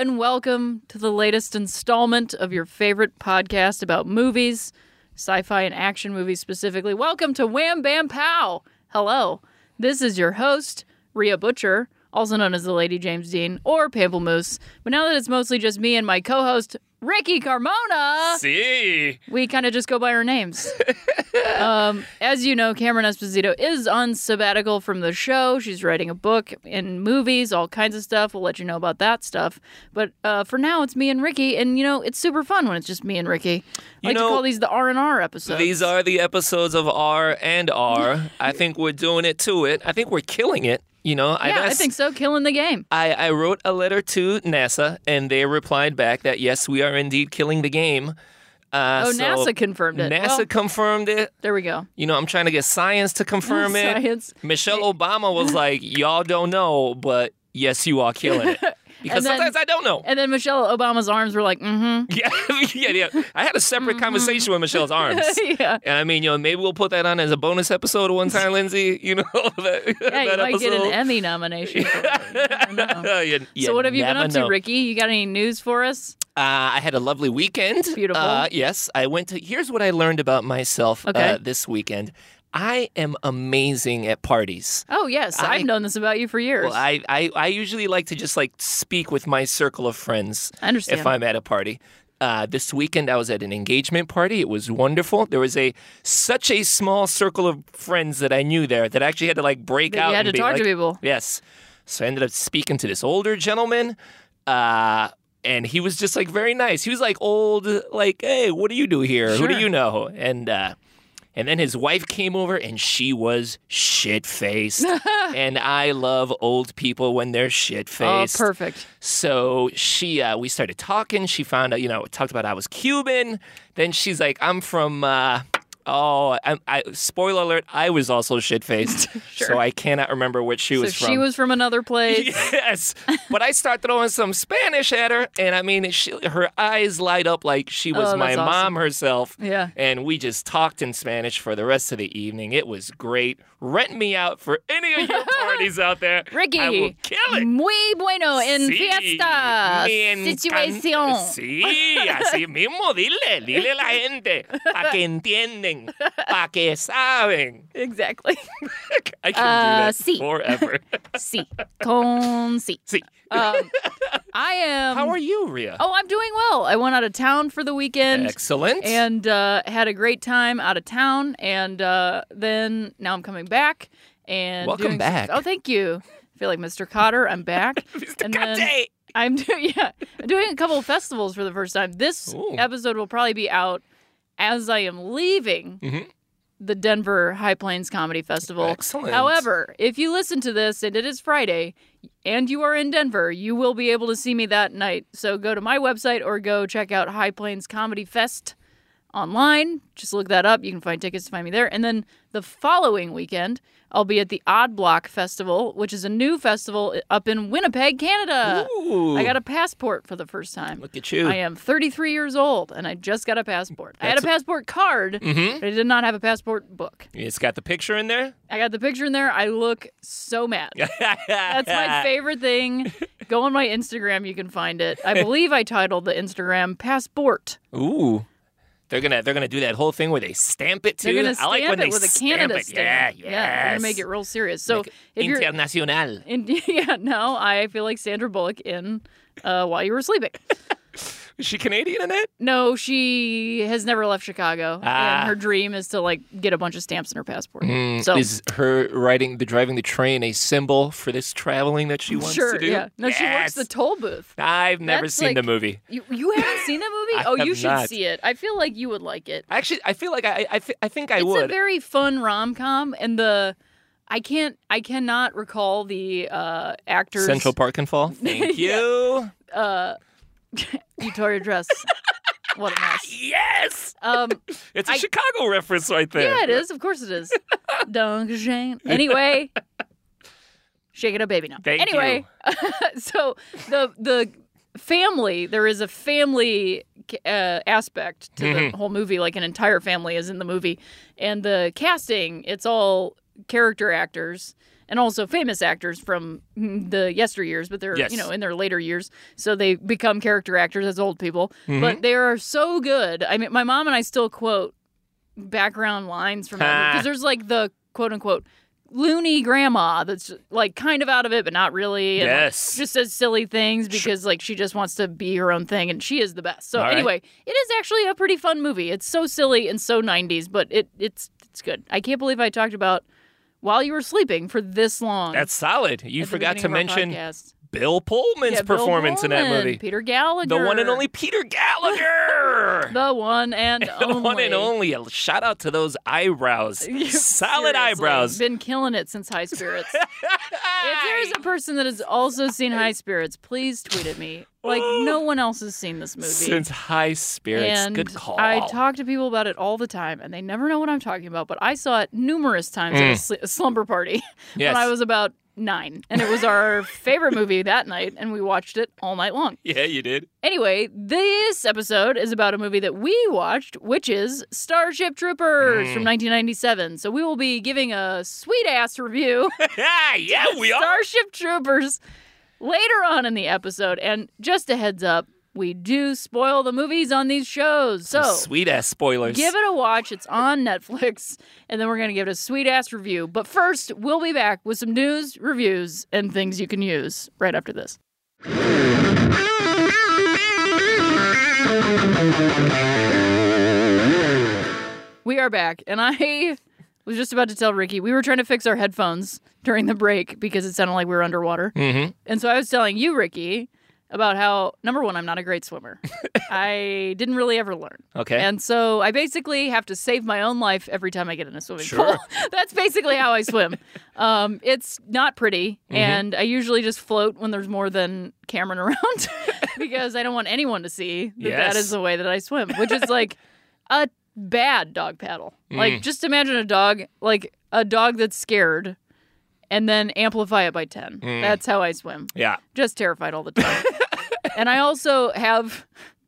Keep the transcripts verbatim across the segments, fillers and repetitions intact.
and welcome to the latest installment of your favorite podcast about movies, sci-fi and action movies specifically. Welcome to Wham Bam Pow! Hello, this is your host, Rhea Butcher, also known as the Lady James Dean, or Pamplemousse. But now that it's mostly just me and my co-host, Ricky Carmona, See, we kind of just go by our names. um, as you know, Cameron Esposito is on sabbatical from the show. She's writing a book and movies, all kinds of stuff. We'll let you know about that stuff. But uh, for now, it's me and Ricky, and you know, it's super fun when it's just me and Ricky. I like know, to call these the R and R episodes. These are the episodes of R and R. I think we're doing it to it. I think we're killing it. You know, yeah, I, I think so. Killing the game. I, I wrote a letter to NASA, and they replied back that, yes, we are indeed killing the game. Uh, oh, so NASA confirmed it. NASA well, confirmed it. There we go. You know, I'm trying to get science to confirm it. Science. Michelle Obama was like, y'all don't know, but yes, you are killing it. Because then, sometimes I don't know. And then Michelle Obama's arms were like, mm-hmm. Yeah, yeah, yeah. I had a separate mm-hmm. conversation with Michelle's arms. Yeah. And I mean, you know, maybe we'll put that on as a bonus episode one time, Lindsay. You know, that, yeah, that you might episode. get an Emmy nomination for it. you, you so what have you been up know. to, Ricky? You got any news for us? Uh, I had a lovely weekend. Beautiful. Uh, yes, I went to. Here's what I learned about myself okay. uh, this weekend. I am amazing at parties. Oh, yes. I, I've known this about you for years. Well, I, I, I usually like to just like speak with my circle of friends. I understand. If I'm at a party. Uh, this weekend, I was at an engagement party. It was wonderful. There was a such a small circle of friends that I knew there that I actually had to like break that out. You had and to be talk like, to people. Yes. So I ended up speaking to this older gentleman. Uh, and he was just like very nice. He was like old, like, hey, what do you do here? Sure. Who do you know? And uh, and then his wife came over and she was shit-faced. And I love old people when they're shit-faced. Oh, perfect. So she, uh, we started talking. She found out, you know, talked about I was Cuban. Then she's like, I'm from, uh, oh, I, I, spoiler alert, I was also shit-faced. Sure. So I cannot remember what she so was from. she was from another place. Yes. But I start throwing some Spanish at her. And I mean, she, her eyes light up like she was oh, my awesome. mom herself. Yeah. And we just talked in Spanish for the rest of the evening. It was great. Rent me out for any of your parties out there. Ricky. I will kill it. Muy bueno en Sí, fiesta. me Situación. Sí, así mismo. Dile, dile a la gente. Pa' que entienden. Pa' que saben. Exactly. I can Uh, do that sí. forever. Sí. Con sí. Sí. Um, I am. How are you, Rhea? Oh, I'm doing well. I went out of town for the weekend. Excellent. And uh, had a great time out of town. And uh, then now I'm coming back. And Welcome doing back. Some, oh, thank you. I feel like Mister Cotter. I'm back. Mister And then Cotter. I'm doing yeah. I'm doing a couple of festivals for the first time. This Ooh. episode will probably be out as I am leaving. Mm-hmm. The Denver High Plains Comedy Festival. Excellent. However, if you listen to this and it is Friday and you are in Denver, you will be able to see me that night. So go to my website or go check out High Plains Comedy Fest online. Just look that up. You can find tickets to find me there. And then the following weekend, I'll be at the Odd Block Festival, which is a new festival up in Winnipeg, Canada. Ooh. I got a passport for the first time. Look at you. I am thirty-three years old, and I just got a passport. I had a That's- passport card, Mhm. but I did not have a passport book. It's got the picture in there? I got the picture in there. I look so mad. That's my favorite thing. Go on my Instagram. You can find it. I believe I titled the Instagram Passport. Ooh. They're gonna they're gonna do that whole thing where they stamp it too. They're gonna stamp I like when it they with a stamp Canada it. stamp. Yeah, yes. Yeah, they're gonna make it real serious. So Make it if you're international. in, yeah, no, I feel like Sandra Bullock in uh, While You Were Sleeping. Is she Canadian in it? No, she has never left Chicago, Ah. and her dream is to like get a bunch of stamps in her passport. Mm, so is her riding the driving the train a symbol for this traveling that she wants sure, to do? yeah. No, she works Yes. the toll booth. I've never That's seen like- the movie. You you haven't seen that movie? I Oh, you have should not. see it. I feel like you would like it. Actually, I feel like I I, thi- I think I it's would. a very fun rom com, and the I can't I cannot recall the uh, actors. Central Park and Fall. Thank Yeah. you. Uh, you tore your dress. What a mess. Yes. Um, It's a I- Chicago reference right there. yeah, it is. Of course it is. Duncan Shane. Anyway, shake it up, baby. Now. Thank anyway, so the the family, there is a family uh, aspect to Mhm. the whole movie, like an entire family is in the movie. And the casting, it's all character actors. and also famous actors from the yesteryears, but they're Yes. you know in their later years, so they become character actors as old people. Mm-hmm. But they are so good. I mean, my mom and I still quote background lines from that because there's like the quote unquote loony grandma that's like kind of out of it but not really, and Yes. like, just says silly things because like she just wants to be her own thing, and she is the best. So All right. anyway, it is actually a pretty fun movie. It's so silly and so nineties, but it it's it's good. I can't believe I talked about While You Were Sleeping for this long. That's solid. You at the forgot to beginning of our mention podcast. Bill Pullman's Yeah, Bill performance in that Pullman, movie. Peter Gallagher. The one and only Peter Gallagher. The one and The only. one and only. A shout out to those eyebrows. Solid Seriously, eyebrows. Been killing it since High Spirits. If there's a person that has also seen High Spirits, please tweet at me. Like, no one else has seen this movie. Since High Spirits. and Good call. I talk to people about it all the time, and they never know what I'm talking about. But I saw it numerous times at a, sl- a slumber party Yes. when I was about nine. And it was our favorite movie that night, and we watched it all night long. Yeah, you did. Anyway, this episode is about a movie that we watched, which is Starship Troopers from nineteen ninety-seven. So we will be giving a sweet-ass review yeah, yeah, we are. Starship Troopers later on in the episode. And just a heads up, we do spoil the movies on these shows. So Sweet ass spoilers. give it a watch. It's on Netflix. And then we're going to give it a sweet-ass review. But first, we'll be back with some news, reviews, and things you can use right after this. We are back, and I was just about to tell Ricky, we were trying to fix our headphones during the break because it sounded like we were underwater. Mm-hmm. And so I was telling you, Ricky, about how, number one, I'm not a great swimmer. I didn't really ever learn. Okay. And so I basically have to save my own life every time I get in a swimming Sure. pool. That's basically how I swim. Um, it's not pretty, Mm-hmm. and I usually just float when there's more than Cameron around because I don't want anyone to see that Yes. that is the way that I swim, which is like a bad dog paddle. Mm. Like, just imagine a dog, like a dog that's scared, and then amplify it by ten. Mm. That's how I swim. Yeah. Just terrified all the time. And I also have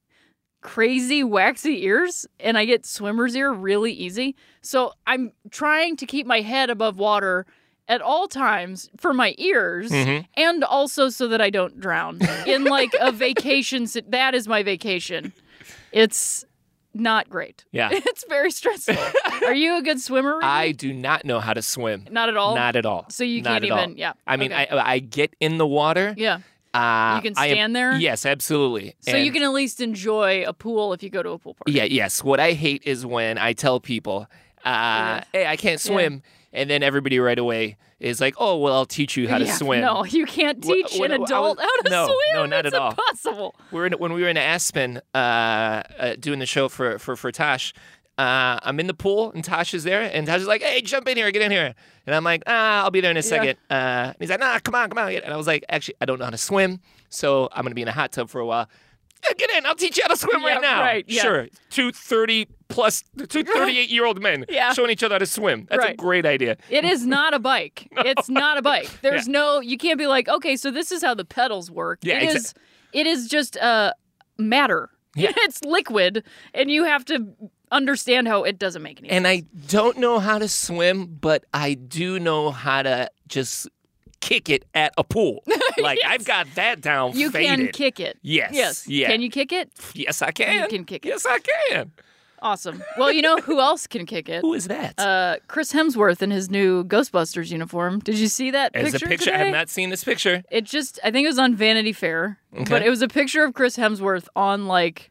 crazy waxy ears, and I get swimmer's ear really easy. So I'm trying to keep my head above water at all times for my ears, Mm-hmm. and also so that I don't drown in like a vacation. si- That is my vacation. It's not great. Yeah. It's very stressful. Are you a good swimmer, Ricky? I do not know how to swim. Not at all? Not at all. So you Not can't at all. even- yeah, I mean, okay. I I get in the water. Yeah. Uh, You can I am- stand there? Yes, absolutely. So And- you can at least enjoy a pool if you go to a pool party. Yeah, yes. What I hate is when I tell people, uh, hey, I can't swim. And then everybody right away is like, oh, well, I'll teach you how to Yeah, swim. No, you can't Wh- teach when an I was- adult how to no, swim. no, not it's at all. impossible. We're in, when we were in Aspen uh, uh, doing the show for, for, for Tosh, uh, I'm in the pool and Tosh is there. And Tosh is like, hey, jump in here, get in here. And I'm like, ah, I'll be there in a second. Uh, and he's like, nah, come on, come on. And I was like, actually, I don't know how to swim. So I'm going to be in a hot tub for a while. Yeah, get in. I'll teach you how to swim Yeah, right now. right, yeah. Sure. Two thirty plus, two thirty-eight-year-old men Yeah. showing each other how to swim. That's a Right. great idea. It is not a bike. It's not a bike. There's no. You can't be like, okay, so this is how the pedals work. Yeah, it exa- is. It is just uh, matter. Yeah. It's liquid, and you have to understand how it doesn't make any sense. And I don't know how to swim, but I do know how to just kick it at a pool. Like, Yes. I've got that down You faded. can kick it. Yes. Yes. Yeah. Can you kick it? Yes, I can. You can kick it. Yes, I can. Awesome. Well, you know who else can kick it? Who is that? Uh, Chris Hemsworth in his new Ghostbusters uniform. Did you see that As picture a picture, I today? have not seen this picture. It just, I think it was on Vanity Fair, Okay. but it was a picture of Chris Hemsworth on like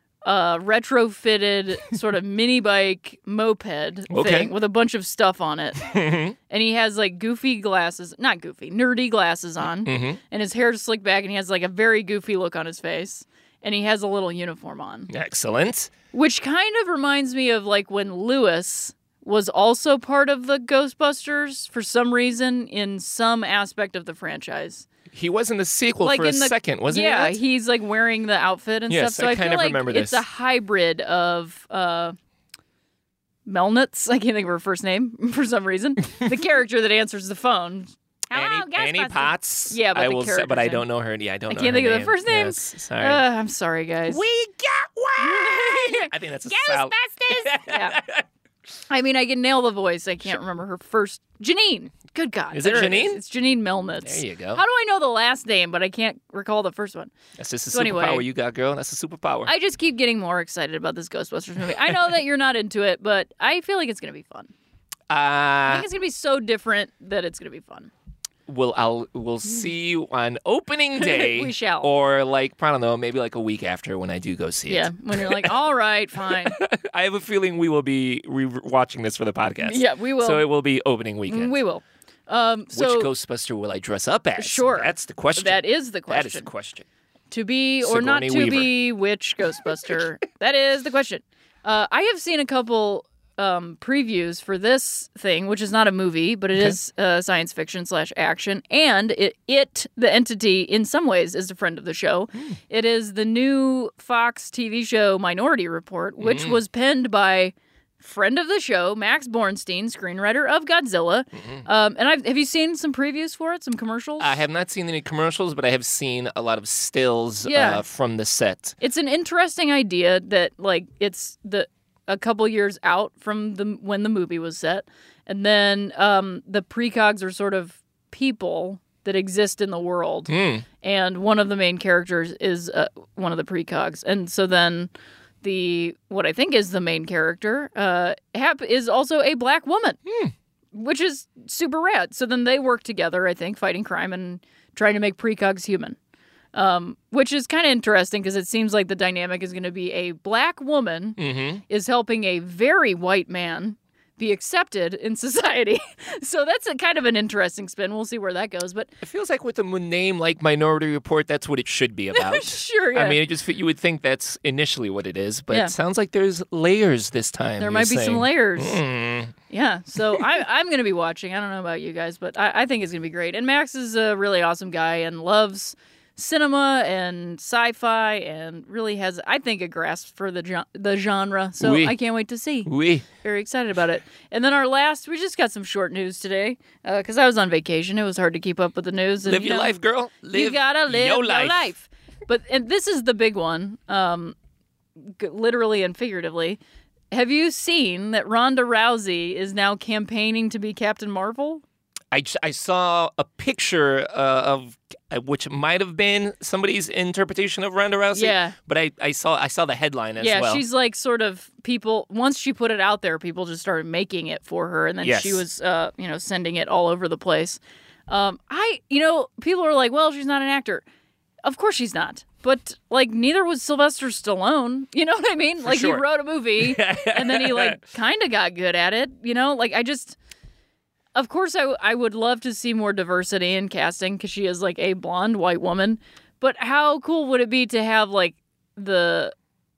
a retrofitted sort of mini bike moped Okay. thing with a bunch of stuff on it. And he has like goofy glasses, not goofy, nerdy glasses on. Mm-hmm. And his hair's slicked back and he has like a very goofy look on his face. And he has a little uniform on, Excellent. which kind of reminds me of like when Lewis was also part of the Ghostbusters for some reason in some aspect of the franchise. He was in the sequel Like for a in the, second, wasn't yeah, he? Yeah, he's like wearing the outfit and Yes, stuff. So I I, kind feel of like remember it's this. a hybrid of uh, Melnitz. I can't think of her first name for some reason. The character that answers the phone. Hello, Annie, Annie Ghostbusters. Potts. Yeah, but I the will say, character's but I name. don't know her. Yeah, I don't I know can't her think of the name. first name. Yes, sorry. Uh, I'm sorry, guys. we got one. I think that's a solid. yeah. I mean, I can nail the voice. I can't remember her first. Janine. Good God. Is it there Janine? It's Janine Melnitz. There you go. How do I know the last name, but I can't recall the first one? That's just a So superpower anyway, you got, girl. That's a superpower. I just keep getting more excited about this Ghostbusters movie. I know that you're not into it, but I feel like it's going to be fun. I uh, think it's going to be so different that it's going to be fun. we'll I'll we'll see you on opening day. We shall. Or like I don't know, maybe like a week after when I do go see Yeah, it. when you're like, all right, fine. I have a feeling we will be re- watching this for the podcast. Yeah, we will. So it will be opening weekend. We will. Um, so Which Ghostbuster will I dress up as? Sure. That's the question. that is the question. That is the question. To be or not Sigourney to Weaver. be which Ghostbuster? That is the question. Uh, I have seen a couple um, previews for this thing, which is not a movie, but it Okay. is uh, science fiction slash action. And it, it, the entity, in some ways, is a friend of the show. Mm. It is the new Fox T V show Minority Report, which Mm. was penned by friend of the show, Max Bornstein, screenwriter of Godzilla. Mm-hmm. Um, and I've, have you seen some previews for it, some commercials? I have not seen any commercials, but I have seen a lot of stills Yeah. uh, from the set. It's an interesting idea that like it's the a couple years out from the when the movie was set, and then um, the precogs are sort of people that exist in the world, Hmm. and one of the main characters is uh, one of the precogs, and so then the what I think is the main character uh, Hap is also a black woman, which is super rad. So then they work together, I think, fighting crime and trying to make precogs human. Um, which is kind of interesting because it seems like the dynamic is going to be a black woman Mm-hmm. is helping a very white man be accepted in society. So that's a kind of an interesting spin. We'll see where that goes. But It feels like with a m- name like Minority Report, that's what it should be about. sure, yeah. I mean, it just you would think that's initially what it is, but Yeah. it sounds like there's layers this time. there you're might be saying. some layers. Mm. Yeah. So I, I'm going to be watching. I don't know about you guys, but I, I think it's going to be great. And Max is a really awesome guy and loves cinema and sci-fi and really has, I think, a grasp for the gen- the genre. So Oui. I can't wait to see. Oui. Very excited about it. And then our last, we just got some short news today because I was on vacation. It was hard to keep up with the news. And, Live you your know, life, girl. Live you gotta live your your life. life. But and this is the big one, um, g- literally and figuratively. Have you seen that Ronda Rousey is now campaigning to be Captain Marvel? I, j- I saw a picture uh, of uh, which might have been somebody's interpretation of Ronda Rousey. Yeah. But I, I saw I saw the headline as yeah, well. she's like sort of people. Once she put it out there, people just started making it for her, and then Yes. she was, uh, you know, sending it all over the place. Um, I, you know, people are like, "Well, she's not an actor." Of course, she's not. But like, neither was Sylvester Stallone. You know what I mean? like, sure. he wrote a movie, and then he like kind of got good at it. You know, like I just. Of course, I, I would love to see more diversity in casting because she is like a blonde white woman. But how cool would it be to have like the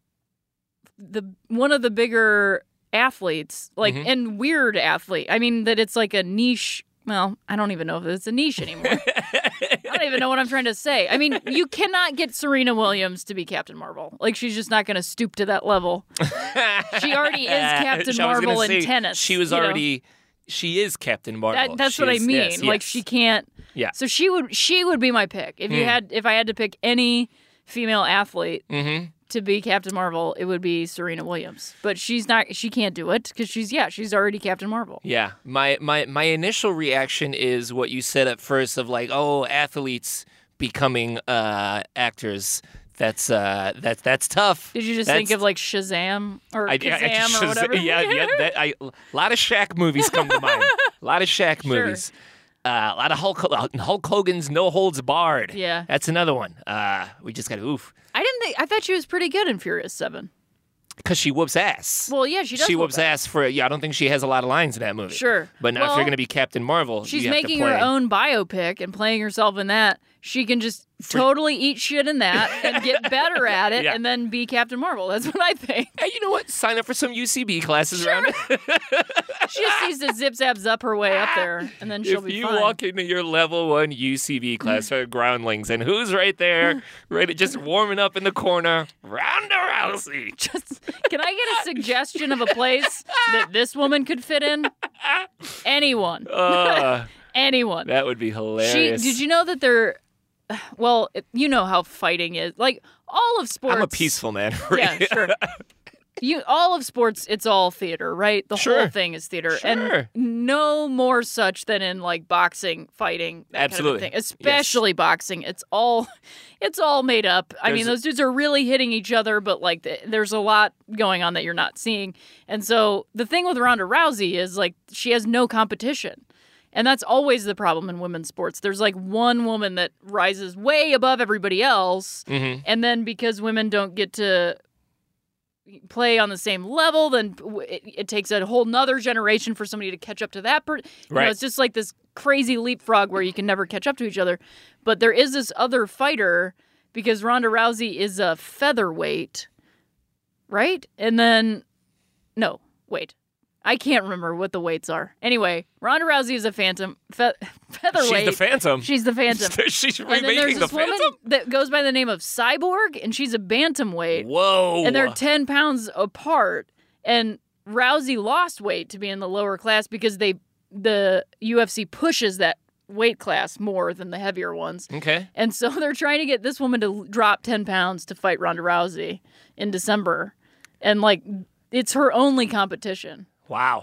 the one of the bigger athletes, like Mhm. and weird athlete? I mean, that it's like a niche. Well, I don't even know if it's a niche anymore. I don't even know what I'm trying to say. I mean, you cannot get Serena Williams to be Captain Marvel. Like, she's just not going to stoop to that level. She already is Captain I was gonna Marvel in say, tennis, She was you know? already. She is Captain Marvel. That, that's She what is- I mean. yes, Like yes. she can't. Yeah. So she would. She would be my pick if you Hmm. had. If I had to pick any female athlete Mm-hmm. to be Captain Marvel, it would be Serena Williams. But she's not. She can't do it because she's yeah. She's already Captain Marvel. Yeah, my, my my initial reaction is what you said at first of like, oh, athletes becoming uh, actors. That's uh, that's that's tough. Did you just That's- think of like Shazam or I, Kazam I- I- or Shaz- whatever? Yeah, yeah. That, I, a lot of Shaq movies come to mind. A lot of Shaq Sure. movies. Uh, a lot of Hulk, Hulk Hogan's No Holds Barred. Yeah. That's another one. Uh, we just got to oof. I didn't think. I thought she was pretty good in Furious Seven. Because she whoops ass. Well, yeah, she does. she whoop whoops ass for, yeah, I don't think she has a lot of lines in that movie. Sure. But now Well, if you're going to be Captain Marvel, She's you have making to play. her own biopic and playing herself in that. She can just totally eat shit in that and get better at it Yeah. and then be Captain Marvel. That's what I think. Hey, you know what? Sign up for some U C B classes around it. She just needs to zip zap zup her way up there and then she'll If be you fine. walk into your level one U C B class for groundlings, and who's right there, right, just warming up in the corner? Ronda Rousey. Just, can I get a suggestion of a place that this woman could fit in? Anyone. Uh, Anyone. that would be She, hilarious. did you know that they're, well, you know how fighting is. Like, all of sports. I'm a peaceful man. Yeah, sure. you all of sports, it's all theater, right? The Sure. whole thing is theater. Sure. And no more such than in like boxing, fighting, that Absolutely. kind of a thing. Especially boxing. It's all it's all made up. I mean, There's- those dudes are really hitting each other, but like th- there's a lot going on that you're not seeing. And so the thing with Ronda Rousey is like she has no competition. And that's always the problem in women's sports. There's like one woman that rises way above everybody else. Mm-hmm. And then because women don't get to play on the same level, then it, it takes a whole nother generation for somebody to catch up to that. Per- you Right. know, it's just like this crazy leapfrog where you can never catch up to each other. But there is this other fighter because Ronda Rousey is a featherweight, right? And then, no, wait. I can't remember what the weights are. Anyway, Ronda Rousey is a phantom fe- featherweight. She's the Phantom. She's the Phantom. She's And then there's remaking the this woman Phantom? that goes by the name of Cyborg, and she's a bantamweight. Whoa. And they're ten pounds apart. And Rousey lost weight to be in the lower class because they the U F C pushes that weight class more than the heavier ones. Okay. And so they're trying to get this woman to drop ten pounds to fight Ronda Rousey in December. And, like, it's her only competition. Wow.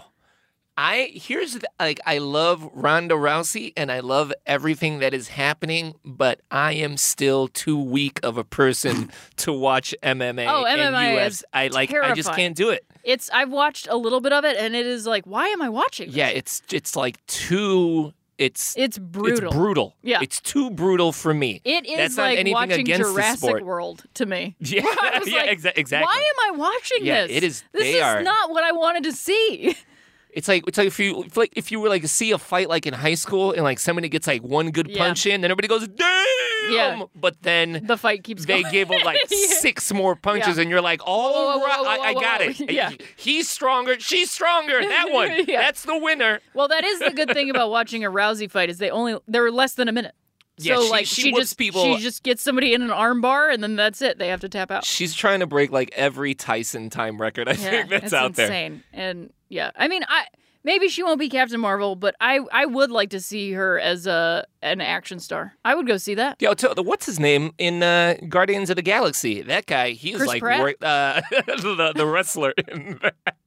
I here's the, like I love Ronda Rousey and I love everything that is happening, but I am still too weak of a person to watch M M A Oh, and M M A U F C. is I like I just terrifying. can't do it. It's I've watched a little bit of it, and it is like, why am I watching this? Yeah, it's it's like too it's It's brutal. It's brutal. Yeah. It's too brutal for me. It is That's not like anything watching against the Jurassic sport. World to me. Yeah, I was yeah, like, exa- exactly. Why am I watching Yeah, this? it is- This they is are- not what I wanted to see. It's like it's like if you if like if you were like see a fight like in high school and like somebody gets like one good Yeah. punch in, then everybody goes damn. Yeah. But then The fight keeps they going. give him like Yeah. six more punches, Yeah. and you're like, all Whoa, whoa, right, whoa, whoa, I, I whoa, got whoa. it. Yeah. He's stronger. She's stronger. That one. Yeah. That's the winner. Well, that is the good thing about watching a Rousey fight is they only they're less than a minute. So Yeah, she- like she she, whoops just people- she just gets somebody in an arm bar and then that's it. They have to tap out. She's trying to break like every Tyson time record. I Yeah, think that's it's out there. insane. And yeah, I mean, I maybe she won't be Captain Marvel, but I I would like to see her as a an action star. I would go see that. Yo, tell, what's his name in uh, Guardians of the Galaxy? That guy, he's Chris like Pratt? work, uh, the, the wrestler. In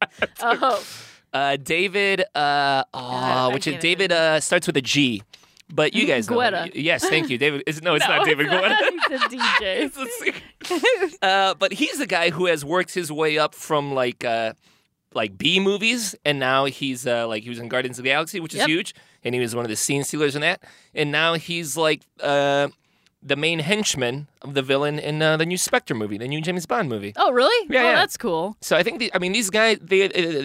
Oh, uh, David, uh, oh, I which is can't David uh, starts with a G. But you guys know. Guetta. Yes, thank you. David. Is, no, it's no, not David Guetta. He's a D J. It's a singer. uh, but he's the guy who has worked his way up from like uh, like B movies, and now he's uh, like he was in Guardians of the Galaxy, which is Yep. huge, and he was one of the scene stealers in that, and now he's like uh, the main henchman of the villain in uh, the new Spectre movie, the new James Bond movie. Oh, really? Yeah, oh, yeah. that's cool. So I think the, I mean these guys they uh,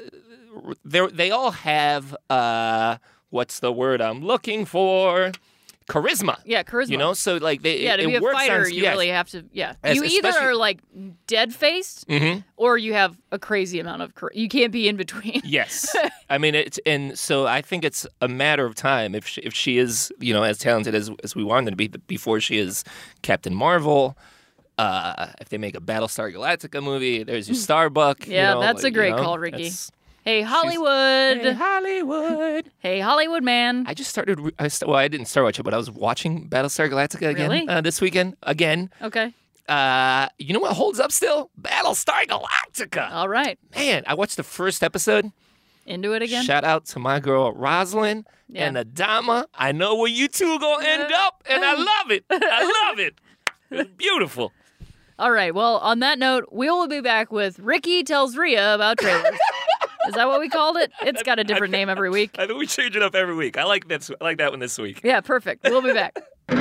they they all have uh, what's the word I'm looking for? Charisma. Yeah, charisma. You know, so like they yeah, to it, be it a works fighter, on, you yes. really have to. Yeah, As- you either especially- are like dead faced, Mhm. or you have a crazy amount of. Char- you can't be in between. Yes, I mean it's and so I think it's a matter of time if she, if she is you know as talented as as we want her to be before she is Captain Marvel. Uh, if they make a Battlestar Galactica movie, there's your Starbuck. Yeah, you know, that's a like, great you know, call, Ricky. that's- Hey Hollywood. Hey, Hollywood. Hey Hollywood man. I just started. re- I st- well, I didn't start watching, but I was watching Battlestar Galactica again Really? uh, this weekend. Again, Okay. uh, you know what holds up still? Battlestar Galactica. All right. Man, I watched the first episode. Into it again. Shout out to my girl Rosalind Yeah. and Adama. I know where you two gonna end up, and I love it. I love it. It's beautiful. All right. Well, on that note, we will be back with Ricky tells Rhea about trailers. Is that what we called it? It's got a different name every week. I think we change it up every week. I like that. I like that one this week. Yeah, perfect. We'll be back.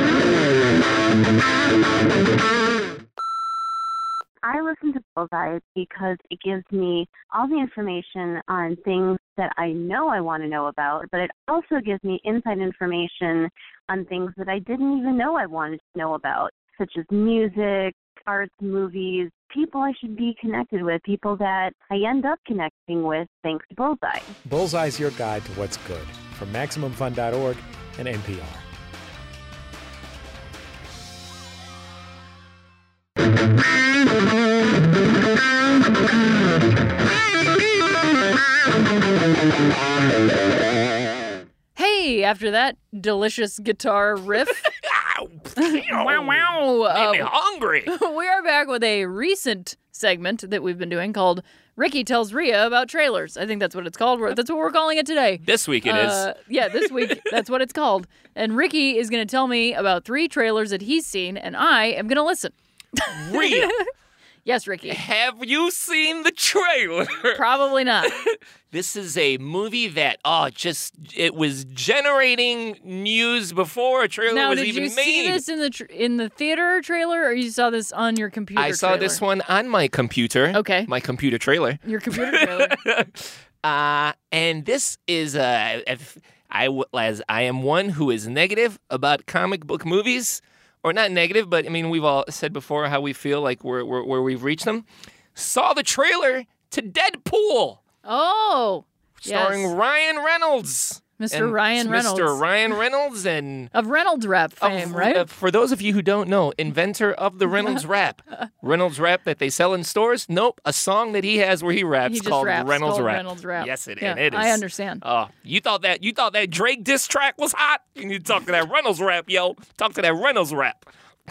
I listen to Bullseye because it gives me all the information on things that I know I want to know about, but it also gives me inside information on things that I didn't even know I wanted to know about, such as music, arts, movies, people I should be connected with, people that I end up connecting with thanks to Bullseye. Bullseye's your guide to what's good from Maximum Fun dot org and N P R. Hey, after that delicious guitar riff. Ow. wow, wow. Made me Uh, hungry. we are back with a recent segment that we've been doing called Ricky Tells Rhea About Trailers. I think that's what it's called. We're- That's what we're calling it today. This week it is. Uh, yeah, this week, that's what it's called. And Ricky is going to tell me about three trailers that he's seen, and I am going to listen. Rhea, Yes, Ricky. have you seen the trailer? Probably not. This is a movie that, oh, just, it was generating news before a trailer Now, was did even you made. see this in the tr- in the theater trailer, or you saw this on your computer I saw trailer? this one on my computer. Okay. My computer trailer. Your computer trailer. uh, and this is, uh, if I, w- as I am one who is negative about comic book movies, or not negative, but I mean, we've all said before how we feel like we're, we're, where we've reached them. Saw the trailer to Deadpool, Oh, starring yes. Ryan Reynolds. Mister And Ryan Reynolds. Mister Ryan Reynolds and Of Reynolds Rap fame, of- right? uh, for those of you who don't know, inventor of the Reynolds Rap. Reynolds Rap that they sell in stores? Nope. A song that he has where he raps he just called raps, Reynolds called Rap. Reynolds Rap. Yes, it, yeah, and it is. I understand. Oh, you thought that you thought that Drake diss track was hot? You need to talk to that Reynolds Rap, yo. Talk to that Reynolds Rap.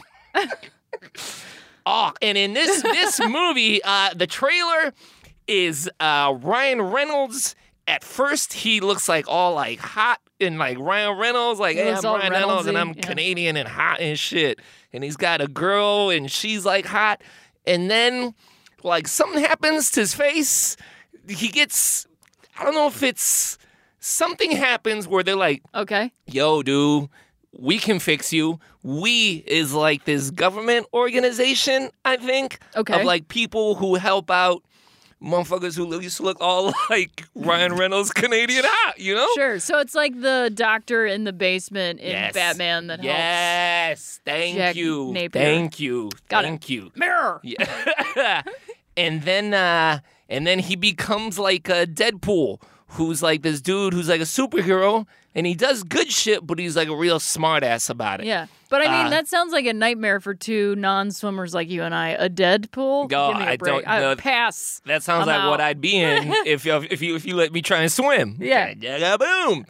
Oh, and in this this movie, uh, the trailer is uh, Ryan Reynolds. At first, he looks like all like hot and like Ryan Reynolds, like, He hey, looks I'm all Ryan Reynolds and I'm Reynolds-y, yeah. Canadian and hot and shit. And he's got a girl and she's like hot. And then, like, something happens to his face. He gets, I don't know if it's, something happens where they're like, Okay. yo, dude, we can fix you. We is like this government organization, I think, Okay. of like people who help out motherfuckers who used to look all like Ryan Reynolds Canadian hot, you know? Sure. So it's like the doctor in the basement in Yes. Batman that helps. Yes. Thank Jack you. Napier. Thank you. Got it. Thank you. Mirror. Yeah. and then uh and then he becomes like a Deadpool, who's like this dude who's like a superhero, and he does good shit, but he's like a real smartass about it. Yeah. But I mean, Uh, that sounds like a nightmare for two non-swimmers like you and I. A Deadpool? No, Give me a I break. don't I know. pass. That sounds I'm like what out. I'd be in if you if you if you let me try and swim. Yeah. Yeah, boom.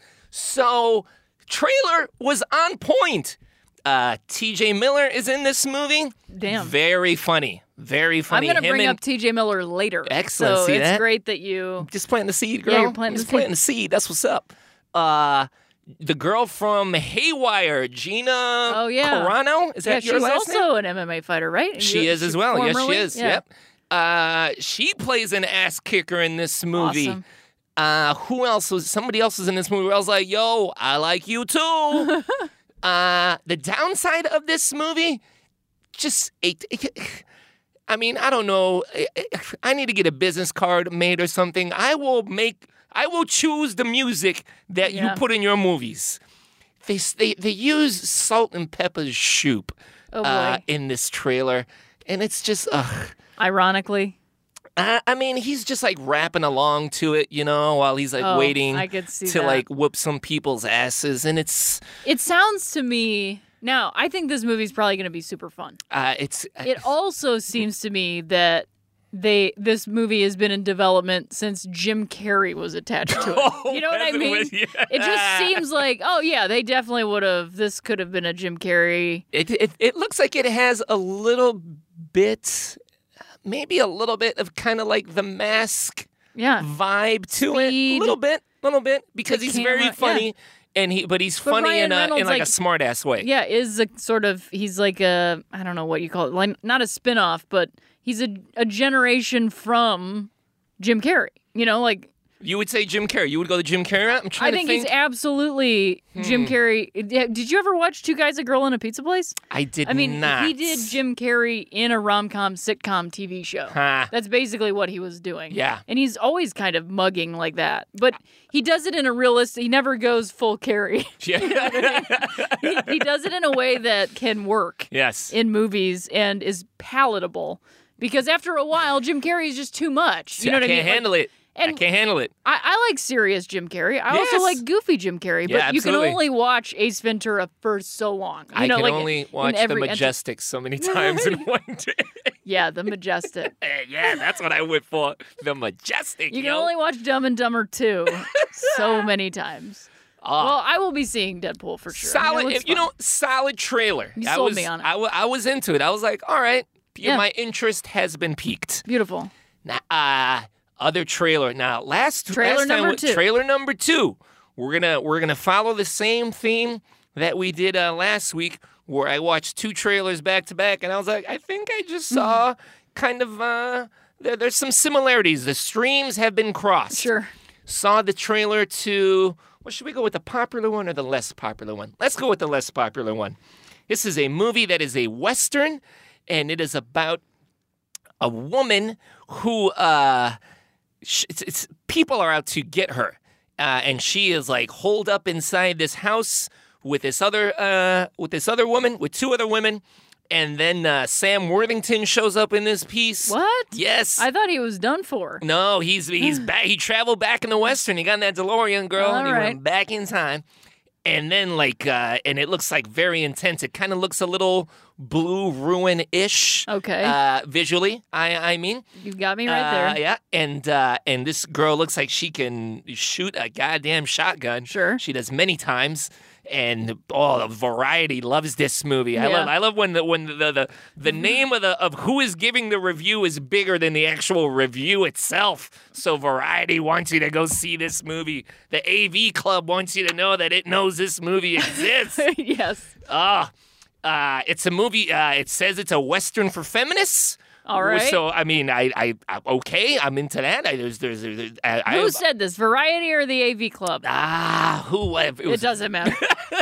So trailer was on point. Uh, T J Miller is in this movie. Damn. Very funny. Very funny. I'm going to Him bring and- up T J Miller later. Excellent. So See it's that? great that you... Just planting the seed, girl. Yeah, you're planting Just the seed. planting the seed. That's what's up. Uh, the girl from Haywire, Gina Oh, yeah. Carano. Is Yeah, that your she's last name? also an M M A fighter, right? She You- is as well. Yes, she formerly? is. Yeah. Yep. Uh, she plays an ass kicker in this movie. Awesome. Uh, who else was? Somebody else was in this movie. Where I was like, "Yo, I like you too." uh, the downside of this movie, just it, it- I mean, I don't know. I- I need to get a business card made or something. I will make. I will choose the music that Yeah. you put in your movies. They they they use Salt and Pepper's "Shoop" Oh, boy. uh, in this trailer, and it's just ugh. Ironically. I, I mean, he's just like rapping along to it, you know, while he's like Oh, waiting I could see to that. like whoop some people's asses, and it's It sounds to me... Now, I think this movie's probably going to be super fun. uh, it's It also seems to me that they this movie has been in development since Jim Carrey was attached to it. Oh, You know what I hasn't mean? it? Yeah. It just seems like, oh yeah, they definitely would have. This could have been a Jim Carrey. It, it it looks like it has a little bit, maybe a little bit of kind of like the Mask Yeah, vibe to it, a Speed. little bit, little bit, because The he's camera, very yeah. funny, and he but he's But funny Ryan in a Reynolds, in like, like- a smart ass way. yeah, is a sort of he's like a I don't know what you call it, like not a spin-off, but he's a a generation from Jim Carrey. You know, like You would say Jim Carrey. You would go the Jim Carey route? I'm trying I think, to think. he's absolutely Jim Hmm. Carrey. Yeah, did you ever watch Two Guys, a Girl, in a Pizza Place? I did I mean, not. he did Jim Carrey in a rom-com sitcom T V show. Huh. That's basically what he was doing. Yeah. And he's always kind of mugging like that. But he does it in a realistic, he never goes full Carrey. Yeah. he, he does it in a way that can work Yes. in movies and is palatable. Because after a while, Jim Carrey is just too much. You know I what can't I mean? handle it. I and- can't handle it. I, I like serious Jim Carrey. I Yes. also like goofy Jim Carrey. But Yeah, you can absolutely. only watch Ace Ventura for so long. You I know, can like only in watch every The enter- Majestic so many times in one day. Yeah, The Majestic. Yeah, that's what I went for. The Majestic. You can yo. only watch Dumb and Dumber two so many times. Ah. Well, I will be seeing Deadpool for sure. I mean, it solid. looks if, you fun. know, solid trailer. You I sold was, me on it. I, w- I was into it. I was like, all right, Yeah. my interest has been piqued. Beautiful. Now, uh, other trailer. Now, last Trailer last time, number we- two. Trailer number two. We're gonna we're gonna follow the same theme that we did uh, last week, where I watched two trailers back to back, and I was like, I think I just saw kind of uh, there, there's some similarities. The streams have been crossed. Sure. Saw the trailer to. Well, should we go with the popular one or the less popular one? Let's go with the less popular one. This is a movie that is a Western, and it is about a woman who, uh, sh- it's, it's people are out to get her, uh, and she is like holed up inside this house with this other, uh, with this other woman, with two other women, and then uh, Sam Worthington shows up in this piece. What? Yes. I thought he was done for. No, he's he's back. He traveled back in the Western. He got in that DeLorean, girl, All and he right. went back in time. And then, like, uh, and it looks like very intense. It kind of looks a little Blue Ruin-ish. Okay. Uh, visually, I I mean. You got me right Uh, there. Yeah, and uh, and this girl looks like she can shoot a goddamn shotgun. Sure. She does many times. And oh, the Variety loves this movie. I Yeah. love. I love when the when the, the the name of the of who is giving the review is bigger than the actual review itself. So Variety wants you to go see this movie. The A V Club wants you to know that it knows this movie exists. Yes. Ah, uh, it's a movie. Uh, it says it's a Western for feminists. All right. So I mean, I, I, I okay, I'm into that. I, there's, there's, there's I, Who I, said this? Variety or the A V Club? ah, who? It, It was, doesn't matter.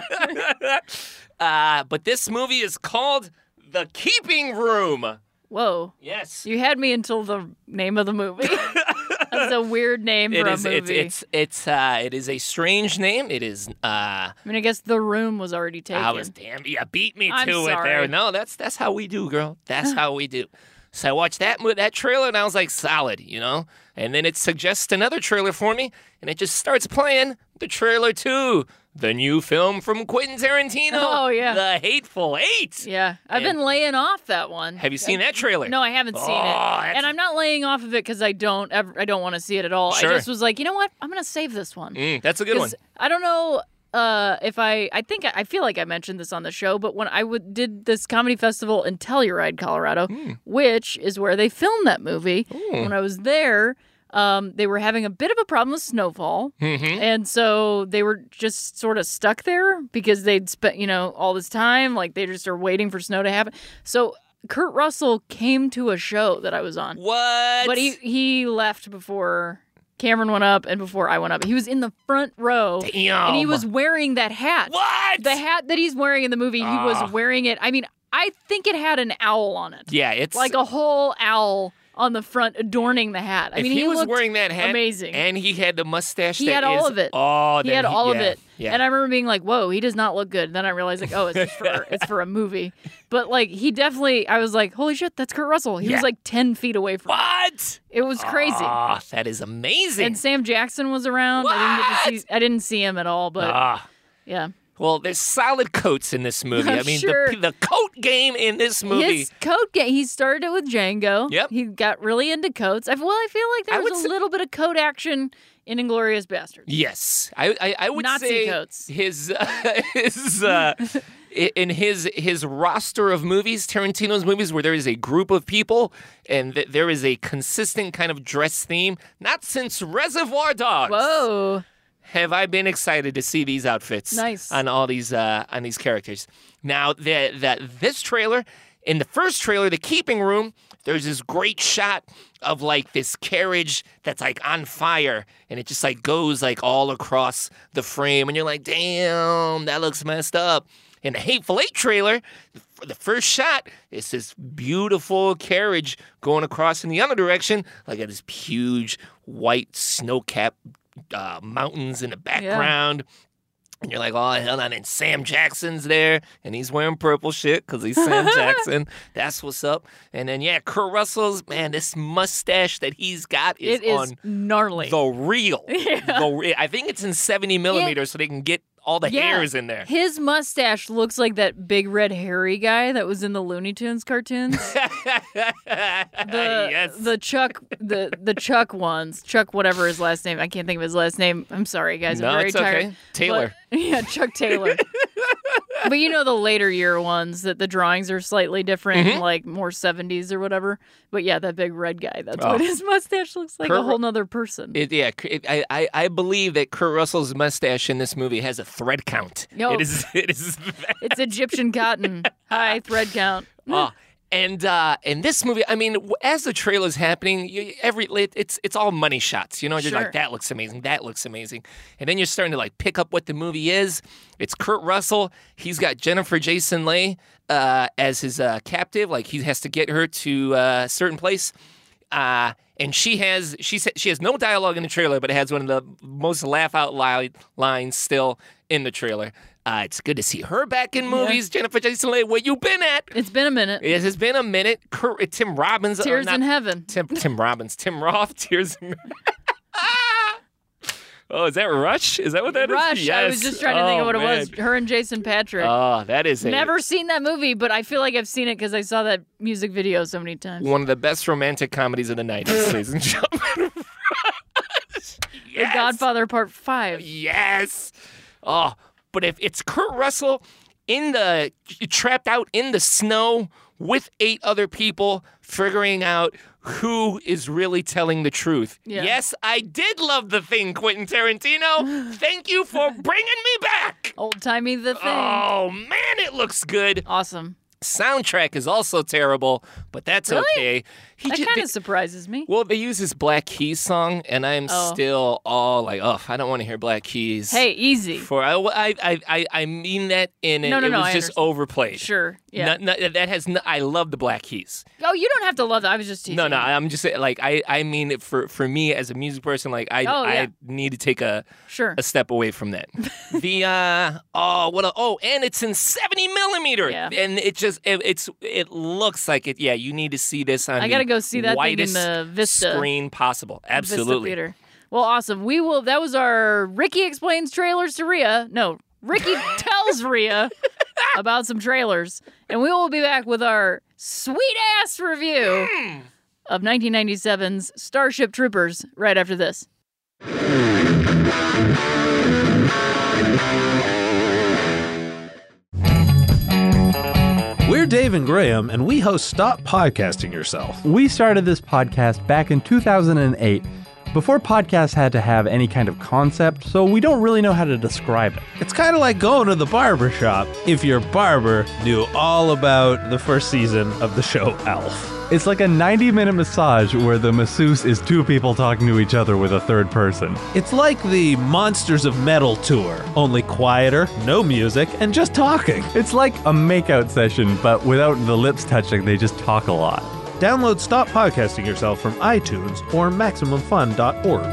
uh, but this movie is called The Keeping Room. Whoa. Yes. You had me until the name of the movie. That's a weird name It for is. a It's. movie. It's. It's. Uh, it is a strange name. It is. Uh, I mean, I guess The Room was already taken. I was damn. You beat me I'm to it sorry. there. No, that's that's how we do, girl. That's how we do. So I watched that mo- that trailer and I was like, solid, you know. And then it suggests another trailer for me, and it just starts playing the trailer to the new film from Quentin Tarantino. Oh, yeah. The Hateful Eight. Yeah. I've And- been laying off that one. Have you seen that trailer? No, I haven't seen Oh, it. that's- And I'm not laying off of it because I don't ever, I don't want to see it at all. Sure. I just was like, you know what? I'm going to save this one. Mm, that's a good one. 'Cause I don't know uh, if I, I think, I feel like I mentioned this on the show, but when I would, did this comedy festival in Telluride, Colorado, Hmm. which is where they filmed that movie, when I was there, um, they were having a bit of a problem with snowfall. Mm-hmm. And so they were just sort of stuck there because they'd spent, you know, all this time, like they just are waiting for snow to happen. So Kurt Russell came to a show that I was on. What? But he, he left before Cameron went up and before I went up. He was in the front row. Damn. And he was wearing that hat. What? The hat that he's wearing in the movie, he Ah. was wearing it. I mean, I think it had an owl on it. Yeah, it's Like a whole owl on the front adorning the hat. I if mean, he, was looked wearing that hat, amazing. and he had the mustache. He that had all is- of it. Oh, He then had all of yeah, it. Yeah. And I remember being like, whoa, he does not look good. Then I realized, like, oh, it's just for, it's for a movie. But, like, he definitely, I was like, holy shit, that's Kurt Russell. He Yeah. was, like, ten feet away from me. what? It was crazy. Oh, that is amazing. And Sam Jackson was around. I didn't get to see, I didn't see him at all, but Ah. yeah. Well, there's solid coats in this movie. I'm I mean, sure. the, the coat game in this movie. His coat game, he started it with Django. Yep. He got really into coats. I, well, I feel like I there would was a say- little bit of coat action in Inglourious Bastards. Yes, I I, I would Nazi say coats. his uh, his uh, i- in his his roster of movies, Tarantino's movies, where there is a group of people and th- there is a consistent kind of dress theme. Not since Reservoir Dogs. Whoa. Have I been excited to see these outfits Nice. on all these uh, on these characters? Now that that this trailer, in the first trailer, The Keeping Room, there's this great shot of like this carriage that's like on fire, and it just like goes like all across the frame, and you're like, damn, that looks messed up. In the Hateful Eight trailer, for the first shot, it's this beautiful carriage going across in the other direction, like at this huge white snow-capped uh, mountains in the background. And you're like, oh, hell on. And Sam Jackson's there, and he's wearing purple shit because he's Sam Jackson. That's what's up. And then, yeah, Kurt Russell's, man, this mustache that he's got is, It is on gnarly. the real. The re- I think it's in seventy millimeters so they can get all the Yeah. hairs in there. His mustache looks like that big red hairy guy that was in the Looney Tunes cartoons. The yes. the Chuck the the Chuck ones. Chuck whatever his last name. I can't think of his last name. I'm sorry guys. I'm No, very it's tired. okay. Taylor. But- yeah, Chuck Taylor. But you know the later year ones that the drawings are slightly different, Mhm. like more seventies or whatever. But yeah, that big red guy, that's Oh. what his mustache looks like, Kurt a Ru- whole nother person. It, yeah, it, I, I I believe that Kurt Russell's mustache in this movie has a thread count. Yo. It is it is. It's Egyptian cotton. High thread count. Oh, and uh, in this movie, I mean, w- as the trailer's happening, you, every it, it's it's all money shots. You know, you're Sure. like, that looks amazing, that looks amazing, and then you're starting to like pick up what the movie is. It's Kurt Russell. He's got Jennifer Jason Leigh uh, as his uh, captive. Like he has to get her to uh, a certain place. Uh, and she has she sa- she has no dialogue in the trailer, but it has one of the most laugh out loud lines still in the trailer. Uh, it's good to see her back in movies. Jennifer Jason Leigh, where you been at? It's been a minute. It has been a minute. Kurt, uh, Tim Robbins. uh, Tears not- in Heaven. Tim, Tim Robbins. Tim Roth. Tears in Oh, is that Rush? Is that what that is? Rush. I was Yes. just trying to think Oh, of what it man. was. Her and Jason Patrick. Oh, that is a, Never seen that movie, but I feel like I've seen it because I saw that music video so many times. one of the best romantic comedies of the nineties, ladies and gentlemen. The Yes. Godfather Part Five. Yes. Oh, but if it's Kurt Russell in the trapped out in the snow with eight other people figuring out who is really telling the truth. Yeah. Yes, I did love The Thing, Quentin Tarantino. Thank you for bringing me back. Old timey the thing. Oh, man, it looks good. Awesome. Soundtrack is also terrible, but that's Really? okay. He That ju- kind they- of surprises me. Well, they use this Black Keys song, and I'm Oh. still all like, oh, I don't want to hear Black Keys. Hey, easy. For I, I, I, I- I mean that in it, No, no, it no, was I just understand. overplayed. Sure. Yeah. No- no, that has. No, I love the Black Keys. Oh, you don't have to love that. I was just teasing. No, no, I'm just saying, like I, I mean it for for me as a music person. Like I, Oh, yeah. I need to take a Sure. a step away from that. the uh oh what a, oh and it's in seventy millimeter, Yeah. and it just it, it's it looks like it. Yeah, you need to see this on. I the gotta go see that thing in widest the Vista screen possible. Vista Absolutely. Theater. Well, awesome. We will. That was our Ricky explains trailers to Rhea. No, Ricky tells Rhea about some trailers, and we will be back with our sweet ass review of nineteen ninety-seven's Starship Troopers right after this. We're Dave and Graham, and we host Stop Podcasting Yourself. We started this podcast back in two thousand eight, before podcasts had to have any kind of concept, so we don't really know how to describe it. It's kind of like going to the barber shop if your barber knew all about the first season of the show Elf. It's like a ninety minute massage where the masseuse is two people talking to each other with a third person. It's like the Monsters of Metal tour, only quieter, no music, and just talking. It's like a makeout session, but without the lips touching, they just talk a lot. Download Stop Podcasting Yourself from iTunes or Maximum Fun dot org.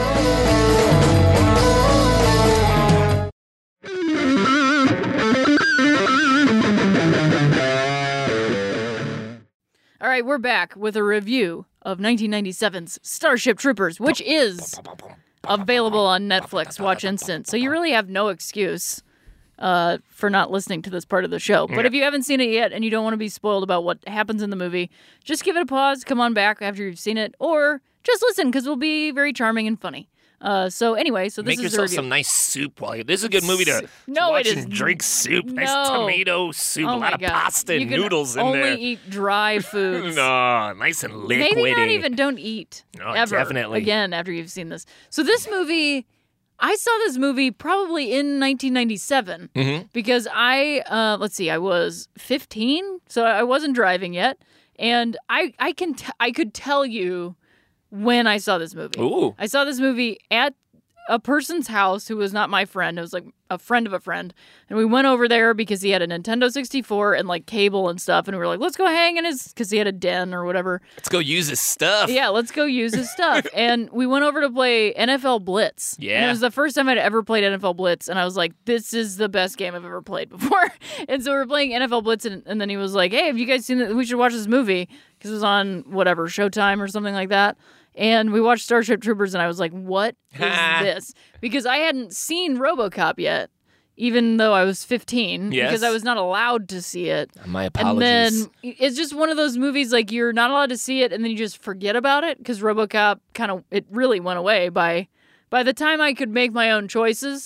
All right, we're back with a review of nineteen ninety-seven's Starship Troopers, which is available on Netflix. Watch instant. So you really have no excuse uh, for not listening to this part of the show. But if you haven't seen it yet and you don't want to be spoiled about what happens in the movie, just give it a pause, come on back after you've seen it, or just listen because we'll be very charming and funny. Uh, so anyway, so this Make is the yourself review. some nice soup while you. This is a good movie to, to No, watch it is and drink soup. Nice no. tomato soup, Oh a my lot of God. pasta You and can noodles in only there. eat dry foods. No, nice and liquidy. Maybe not even don't eat No, ever definitely. again after you've seen this. So this movie, I saw this movie probably in nineteen ninety-seven Mhm. because I uh, let's see, I was fifteen, so I wasn't driving yet, and I I can t- I could tell you when I saw this movie. Ooh. I saw this movie at a person's house who was not my friend. It was like a friend of a friend. And we went over there because he had a Nintendo sixty-four and like cable and stuff. And we were like, let's go hang in his, because he had a den or whatever. Let's go use his stuff. Yeah, let's go use his stuff. And we went over to play N F L Blitz. And Yeah. it was the first time I'd ever played N F L Blitz. And I was like, this is the best game I've ever played before. And so we were playing N F L Blitz. And, and then he was like, hey, have you guys seen it? We should watch this movie. Because it was on whatever, Showtime or something like that. And we watched Starship Troopers, and I was like, what is this? Because I hadn't seen RoboCop yet, even though I was fifteen, Yes. because I was not allowed to see it. My And apologies. then it's just one of those movies, like, you're not allowed to see it, and then you just forget about it, because RoboCop kind of, it really went away by, by the time I could make my own choices.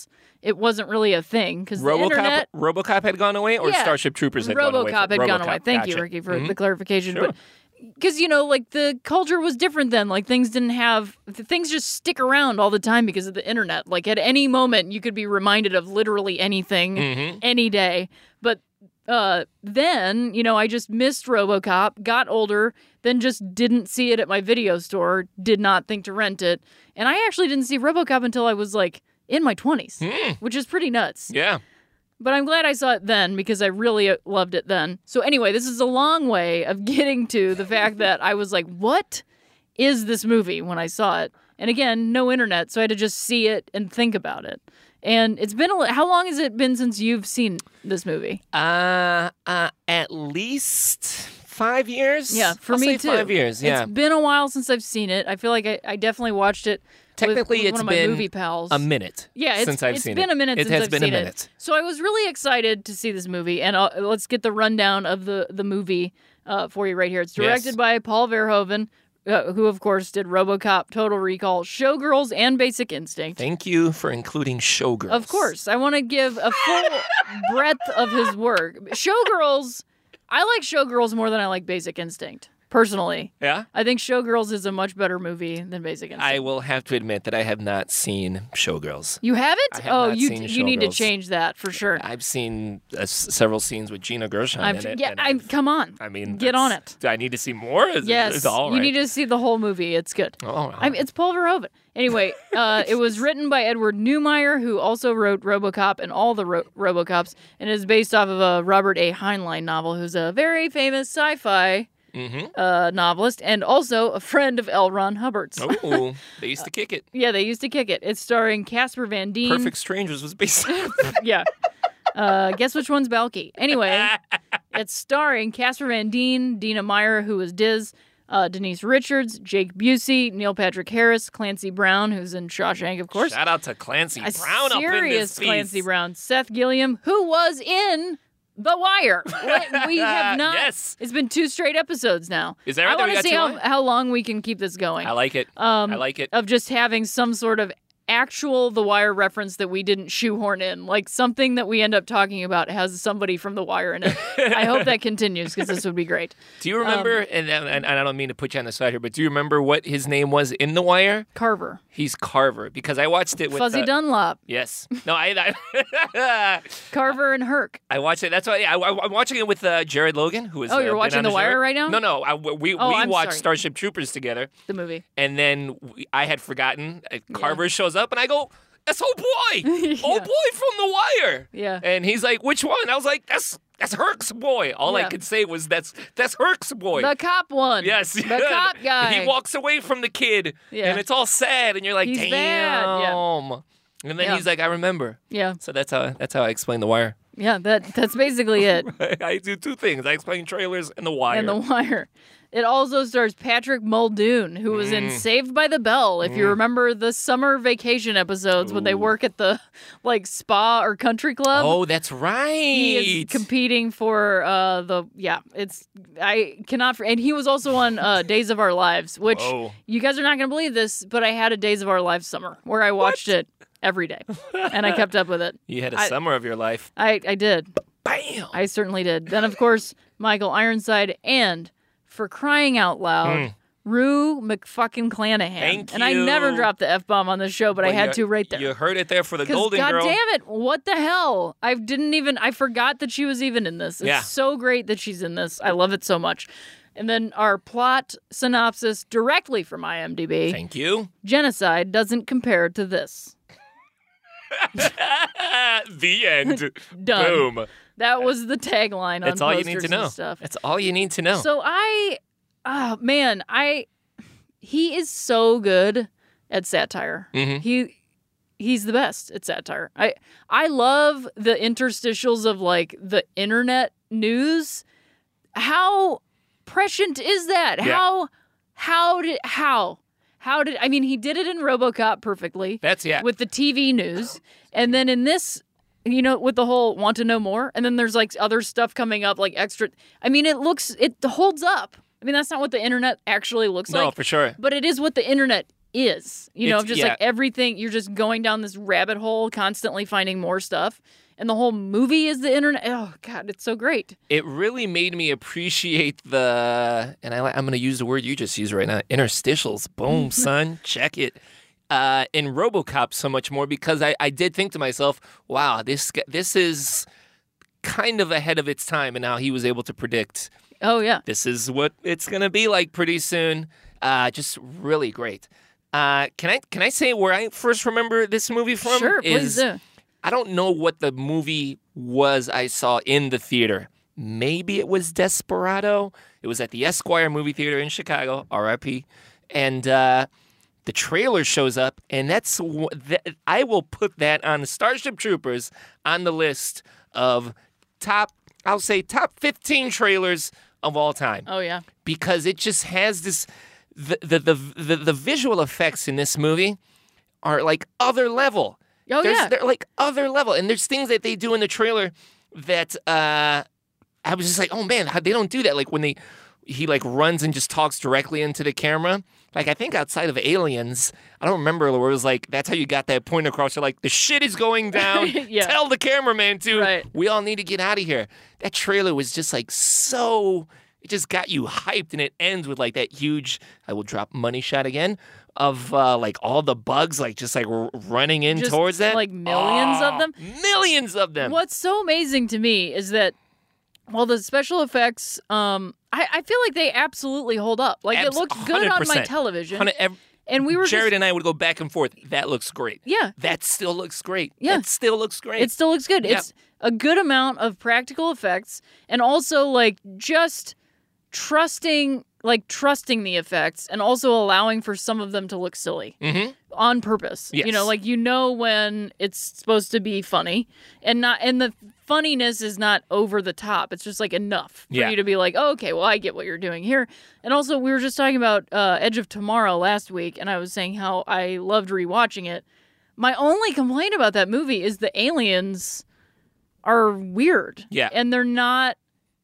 it wasn't really a thing because the RoboCop, internet. RoboCop had gone away, or Yeah. Starship Troopers had gone away? RoboCop had RoboCop. gone away. Thank you, Gotcha. Ricky, for Mhm. the clarification. Sure. But because you know, like the culture was different then. Like things didn't have th- things just stick around all the time because of the internet. Like at any moment, you could be reminded of literally anything, Mhm. any day. But uh, then, you know, I just missed RoboCop, got older, then just didn't see it at my video store. Did not think to rent it, and I actually didn't see RoboCop until I was like in my twenties, Mm. which is pretty nuts. Yeah. But I'm glad I saw it then because I really uh, loved it then. So anyway, this is a long way of getting to the fact that I was like, what is this movie when I saw it? And again, no internet, so I had to just see it and think about it. And it's been a li- how long has it been since you've seen this movie? Uh, uh, at least five years. Yeah, for I'll me say too. Five years. Yeah. It's been a while since I've seen it. I feel like I, I definitely watched it with- Technically, with it's one of my been movie pals. a minute. Yeah, it's, since I've it's seen been it. a minute It since has I've been seen a it. minute. So I was really excited to see this movie, and uh, let's get the rundown of the the movie uh, for you right here. It's directed Yes. by Paul Verhoeven, uh, who of course did RoboCop, Total Recall, Showgirls, and Basic Instinct. Thank you for including Showgirls. Of course, I want to give a full breadth of his work. Showgirls, I like Showgirls more than I like Basic Instinct. Personally, Yeah. I think Showgirls is a much better movie than Basic Instinct. I will have to admit that I have not seen Showgirls. You haven't? I have oh, not you seen you need to Showgirls. change that for sure. I've seen uh, s- several scenes with Gina Gershon I'm, in it. yeah, and I'm. I've- Come on. I mean, get on that's- it. Do I need to see more? Is, Yes, is all you right? need to see the whole movie. It's good. Oh, I mean, it's Paul Verhoeven. Anyway, uh, it was written by Edward Neumeier, who also wrote RoboCop and all the ro- RoboCops, and is based off of a Robert A. Heinlein novel, who's a very famous sci-fi mm-hmm. uh, novelist and also a friend of L. Ron Hubbard's. Oh, they used to kick it. Yeah, they used to kick it. It's starring Casper Van Dien. Perfect Strangers was based on Yeah. Uh, guess which one's Balky? Anyway, it's starring Casper Van Dien, Dina Meyer, who was Diz, uh, Denise Richards, Jake Busey, Neil Patrick Harris, Clancy Brown, who's in Shawshank, of course. Shout out to Clancy A Brown up in serious this piece. Clancy Brown. Seth Gilliam, who was in The Wire. We- We have not. Yes. It's been two straight episodes now. Is that right? I That we want to got see two how, on? how long we can keep this going. I like it. Um, I like it. Of just having some sort of actual The Wire reference that we didn't shoehorn in. Like something that we end up talking about has somebody from The Wire in it. I hope that continues because this would be great. Do you remember, um, and, and, and I don't mean to put you on the spot here, but do you remember what his name was in The Wire? Carver. He's Carver, because I watched it with... Fuzzy uh, Dunlop. Yes. No, I... I Carver and Herc. I watched it. That's why I, I, I'm watching it with uh, Jared Logan, who is. Oh, you're uh, been watching on The show. Wire right now? No, no. I, we Oh, we I'm watched sorry. Starship Troopers together, The movie. and then we, I had forgotten. Uh, Carver shows up, and I go, "That's old boy, old boy from The Wire." Yeah. And he's like, "Which one?" I was like, "That's that's Herc's boy." All Yeah. I could say was, "That's that's Herc's boy." The cop one. Yes, The cop guy. He walks away from the kid, Yeah. and it's all sad, and you're like, He's "Damn." bad, yeah. And then Yeah. he's like, "I remember." Yeah. So that's how that's how I explain The Wire. Yeah, that that's basically it. I do two things. I explain trailers and The Wire. And The Wire. It also stars Patrick Muldoon, who was Mm. in Saved by the Bell. If you remember the summer vacation episodes when they Ooh. work at the like spa or country club. Oh, that's right. He is competing for uh, the yeah. It's I cannot and he was also on uh, Days of Our Lives, which Whoa. you guys are not going to believe this, but I had a Days of Our Lives summer where I watched it every day and I kept up with it. You had a I- summer of your life. I I did. Bam. I certainly did. Then, of course, Michael Ironside, and for crying out loud, Rue McFucking Clanahan. Hmm. Thank and I never you. dropped the F bomb on this show, but I Well, had you- to right there. You heard it there for the Because, Golden God Girl. damn it, what the hell? I didn't even, I forgot that she was even in this. It's Yeah. so great that she's in this. I love it so much. And then our plot synopsis directly from IMDb. Thank you. Genocide doesn't compare to this. The end. Done. Boom. That was the tagline on That's all you need posters to know. and stuff. That's all you need to know. So I, oh man, I, he is so good at satire. Mhm. He, he's the best at satire. I, I love the interstitials of like the internet news. How prescient is that? Yeah. How, how did, how, how did, I mean, he did it in RoboCop perfectly That's yeah. with the T V news. And then in this, you know, with the whole want to know more. And then there's like other stuff coming up, like extra. I mean, it looks, it holds up. I mean, that's not what the internet actually looks no, like, for sure. but it is what the internet is. You know, It's- just yeah. like everything, you're just going down this rabbit hole, constantly finding more stuff. And the whole movie is the internet. Oh, God, it's so great. It really made me appreciate the, and I, I'm going to use the word you just used right now, interstitials. Boom, son, check it. Uh, in RoboCop so much more because I, I did think to myself, wow, this this is kind of ahead of its time, and now he was able to predict Oh, yeah. this is what it's going to be like pretty soon. Uh, just really great. Uh, can I can I say where I first remember this movie from? Sure, please Is- do. I don't know what the movie was I saw in the theater. Maybe it was Desperado. It was at the Esquire movie theater in Chicago, R I P. And uh, the trailer shows up, and that's wh- that, I will put that on Starship Troopers on the list of top, I'll say top fifteen trailers of all time. Oh, yeah. Because it just has this, the the the the, the visual effects in this movie are like other level. Oh, There's, yeah. They're like other level. And there's things that they do in the trailer that uh, I was just like, oh man, how, they don't do that. Like when they, he like runs and just talks directly into the camera. Like I think outside of Aliens, I don't remember where it was like, that's how you got that point across. You're like, the shit is going down. Yeah. Tell the cameraman to, Right. we all need to get out of here. That trailer was just like so, it just got you hyped, and it ends with like that huge, I will drop money shot again, of uh, like all the bugs like just like r- running in Just, towards that. like, millions of Oh, them? Millions of them. What's so amazing to me is that while the special effects, um, I, I feel like they absolutely hold up. Like Abs- it looked good on my one hundred percent. television, Hun- ev- and we were Jared just, and I would go back and forth. That looks great. yeah, That still looks great. Yeah. That still looks great. it still looks good. Yep. It's a good amount of practical effects, and also like just trusting, like trusting the effects, and also allowing for some of them to look silly. Mm-hmm. On purpose. You know, Yes. like you know when it's supposed to be funny, and not and the funniness is not over the top. It's just like enough for Yeah. you to be like, oh, okay, well, I get what you're doing here. And also, we were just talking about uh, Edge of Tomorrow last week, and I was saying how I loved rewatching it. My only complaint about that movie is the aliens are weird. Yeah. And they're not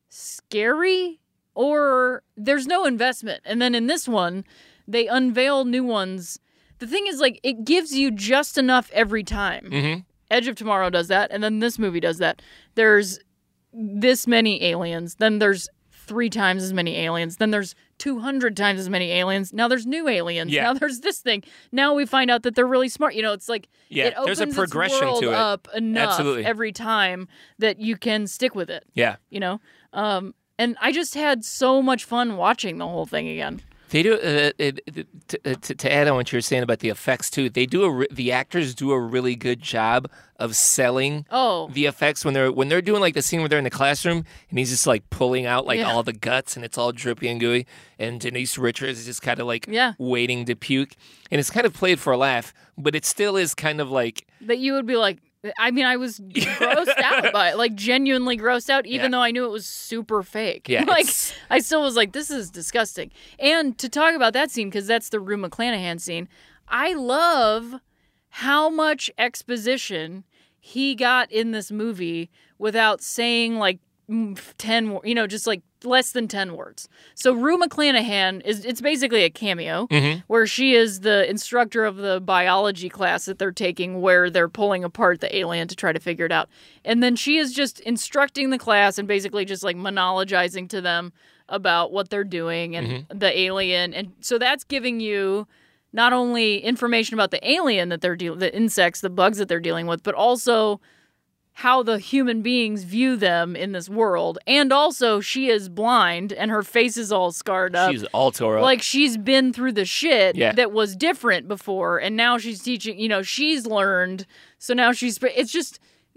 scary, or there's no investment. And then in this one, they unveil new ones. The thing is, like, it gives you just enough every time. Mm-hmm. Edge of Tomorrow does that, and then this movie does that. There's this many aliens, then there's three times as many aliens, then there's two hundred times as many aliens. Now there's new aliens. Yeah. Now there's this thing. Now we find out that they're really smart. You know, it's like Yeah, it opens there's a progression its world to it. up enough Absolutely. every time that you can stick with it. Yeah. You know, um, and I just had so much fun watching the whole thing again. They do, uh, it, it, to, to, to add on what you were saying about the effects too, they do, a re- the actors do a really good job of selling Oh, the effects when they're when they're doing like the scene where they're in the classroom and he's just like pulling out like Yeah. all the guts and it's all drippy and gooey, and Denise Richards is just kind of like Yeah. waiting to puke, and it's kind of played for a laugh, but it still is kind of like that you would be like, I mean, I was grossed out by it, like genuinely grossed out, even Yeah. though I knew it was super fake. Yeah, like it's- I still was like, this is disgusting. And to talk about that scene, because that's the Rue McClanahan scene, I love how much exposition he got in this movie without saying like mm, ten, wo- you know, just like less than ten words. So Rue McClanahan is, it's basically a cameo where she is the instructor of the biology class that they're taking, where they're pulling apart the alien to try to figure it out. And then she is just instructing the class and basically just like monologizing to them about what they're doing and the alien. And so that's giving you not only information about the alien that they're dealing, the insects, the bugs that they're dealing with, but also how the human beings view them in this world. And also, she is blind and her face is all scarred up. she's all tore up. Like she's been through the shit Yeah. that was different before, and now she's teaching, you know, she's learned. So now she's, it's just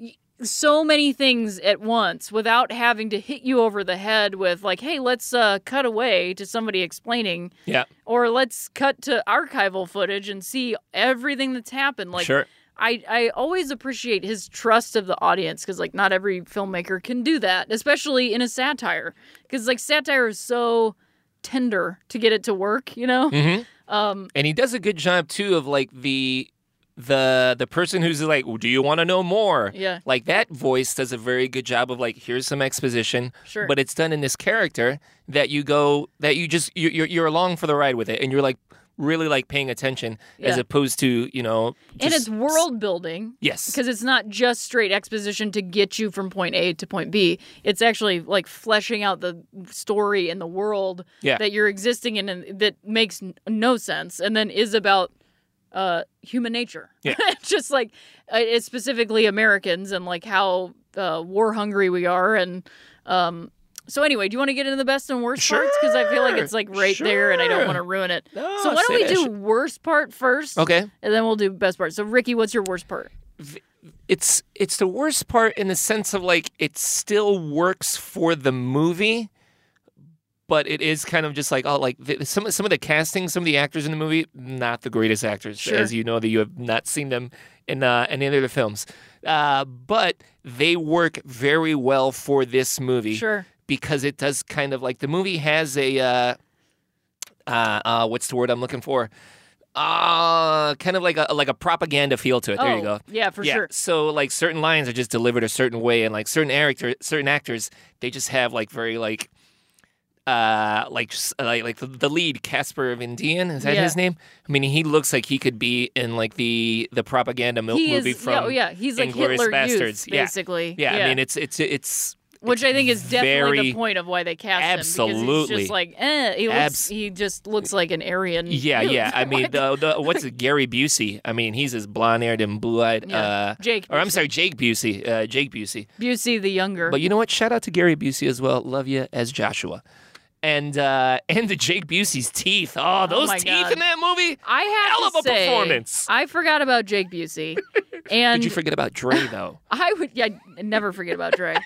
so many things at once without having to hit you over the head with like, hey, let's uh, cut away to somebody explaining, yeah, or let's cut to archival footage and see everything that's happened. Like, sure. I, I always appreciate his trust of the audience, because like not every filmmaker can do that, especially in a satire, because like satire is so tender to get it to work, you know? Mm-hmm. Um, And he does a good job too of like the the the person who's like, well, do you want to know more? Yeah. Like that voice does a very good job of like, here's some exposition, Sure. but it's done in this character that you go that you just you- you're you're along for the ride with it, and you're like, really like paying attention as Yeah. opposed to, you know, and just- it's world building. Yes. Because it's not just straight exposition to get you from point A to point B. It's actually like fleshing out the story and the world Yeah. that you're existing in and that makes n- no sense and then is about uh, human nature. Yeah. Just like uh, it's specifically Americans and like how uh, war hungry we are. And um, so anyway, do you want to get into the best and worst parts? Because I feel like it's like right there and I don't Sure. want to ruin it. No, so why don't say we that do shit. worst part first? Okay. And then we'll do best part. So Ricky, what's your worst part? It's it's the worst part in the sense of like it still works for the movie, but it is kind of just like oh like the, some some of the casting, some of the actors in the movie, not the greatest actors, Sure. as you know that you have not seen them in uh, any other films, uh, but they work very well for this movie. Sure. Because it does kind of like the movie has a uh, uh, uh, what's the word I'm looking for? Uh, kind of like a like a propaganda feel to it. There oh, you go. Yeah, for yeah. sure. So like certain lines are just delivered a certain way, and like certain actor, certain actors, they just have like very like, uh, like s- like like the, the lead Casper Van Dien, is that Yeah. his name? I mean, he looks like he could be in like the the propaganda mil- He movie is, from yeah, oh, yeah, he's like Inglourious Hitler Bastards. Youth, Yeah. basically. Yeah, I mean it's it's it's which I think is definitely very- the point of why they cast him. Because he's Absolutely. just like, eh, he looks, Abs- he just looks like an Aryan. yeah youth. yeah. I mean the, the what's it, Gary Busey? I mean he's as blonde haired and blue eyed. Yeah. Uh, Jake or I'm Busey. sorry, Jake Busey. Uh, Jake Busey. Busey the younger. But you know what? Shout out to Gary Busey as well. Love you as Joshua. And uh, and the Jake Busey's teeth. Oh, those my teeth God. in that movie. I have hell to of a say, performance. I forgot about Jake Busey, and Did you forget about Dre though? I would, yeah, never forget about Dre.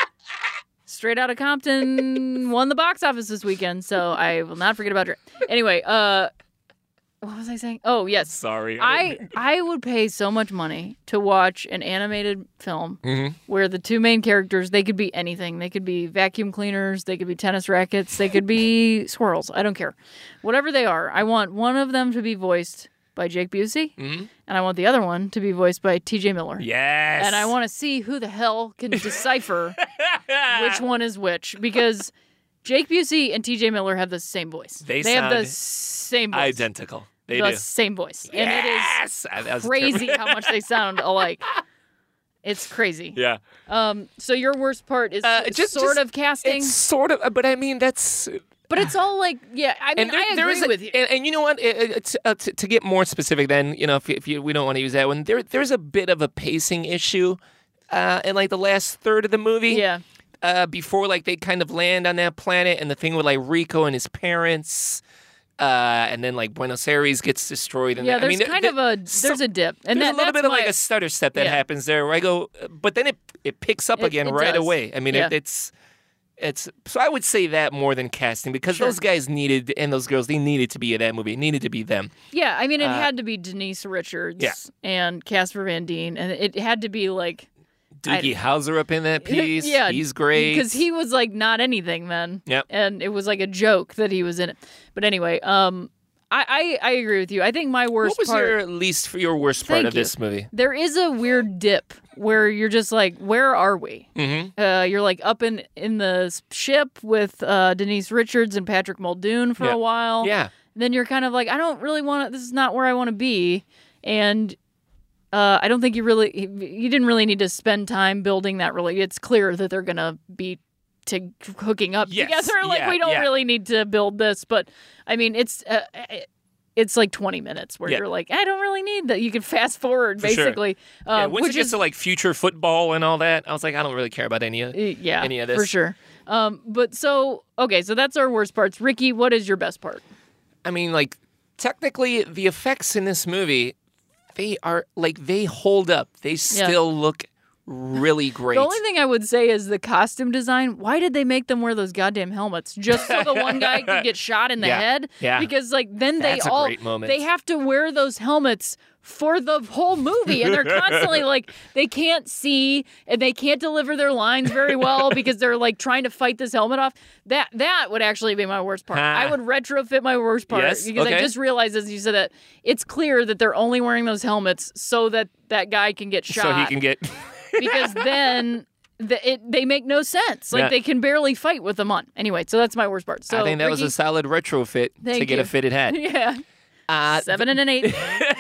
Straight Outta Compton won the box office this weekend, so I will not forget about Dre. Anyway, uh, what was I saying? Oh, yes. Sorry. I I would pay so much money to watch an animated film Mhm. where the two main characters, they could be anything. They could be vacuum cleaners, they could be tennis rackets, they could be squirrels. I don't care. Whatever they are, I want one of them to be voiced by Jake Busey, Mhm. and I want the other one to be voiced by T J Miller. Yes. And I want to see who the hell can decipher which one is which, because Jake Busey and T J Miller have the same voice. They have the sound same voice. identical. They the do. same voice. Yes. And That it was is crazy terrible. how much they sound alike. It's crazy. Yeah. Um. So your worst part is Uh, just- sort just- of casting, It's sort of, but I mean that's. but it's all like, yeah. I mean, And there, I there agree is a, with you. And, and you know what? It, it, uh, to, to get more specific, then you know, if, if you, we don't want to use that one, there there's a bit of a pacing issue, uh, in like the last third of the movie. yeah. Uh, before like they kind of land on that planet, and the thing with like Rico and his parents, uh, and then like Buenos Aires gets destroyed. And Yeah. I There's mean, kind there- of a there's some- a dip, and there's that, a little that's bit of my, like a stutter step that Yeah. happens there where I go, but then it it picks up It- again it right does. away. I mean, Yeah. it, it's it's so I would say that more than casting because Sure. those guys needed and those girls they needed to be in that movie. It needed to be them. Yeah, I mean, it Uh, had to be Denise Richards yeah. and Casper Van Dien, and it had to be like Doogie Howser up in that piece. yeah, he's great because he was like not anything then. Yep. and it was like a joke that he was in it. But anyway, um, I I, I agree with you. I think my worst What was part. your least your worst part Thank of you. this movie? There is a weird dip where you're just like, where are we? Mm-hmm. Uh, you're like up in in the ship with uh, Denise Richards and Patrick Muldoon for Yeah. a while. Yeah. Then you're kind of like, I don't really want to. This is not where I want to be, and uh, I don't think you really you didn't really need to spend time building that. Really, it's clear that they're gonna be to hooking up Yes. together. Like Yeah, we don't yeah. really need to build this, but I mean, it's. Uh, it's like twenty minutes where Yeah. you're like, I don't really need that. You can fast forward, For sure. basically. Yeah, Um, once it which gets is, to like future football and all that, I was like, I don't really care about any of Uh, yeah, any of this. for sure. Um, but so okay, so that's our worst parts. Ricky, what is your best part? I mean, like technically, the effects in this movie, they are like they hold up. They still look really great. The only thing I would say is the costume design. Why did they make them wear those goddamn helmets? Just so the one guy could get shot in the Yeah, head? yeah. Because like then they That's a all great moment. they have to wear those helmets for the whole movie, and they're constantly like they can't see and they can't deliver their lines very well because they're like trying to fight this helmet off. That that would actually be my worst part. Ha. I would retrofit my worst part Yes, because I okay. just realized as you said that it's clear that they're only wearing those helmets so that that guy can get shot so he can get. because then the, it, they make no sense. Like Yeah. they can barely fight with them on. Anyway, so that's my worst part. So I think that was Ricky- a solid retrofit to Thank get you. a fitted hat. yeah. Uh, Seven and an eight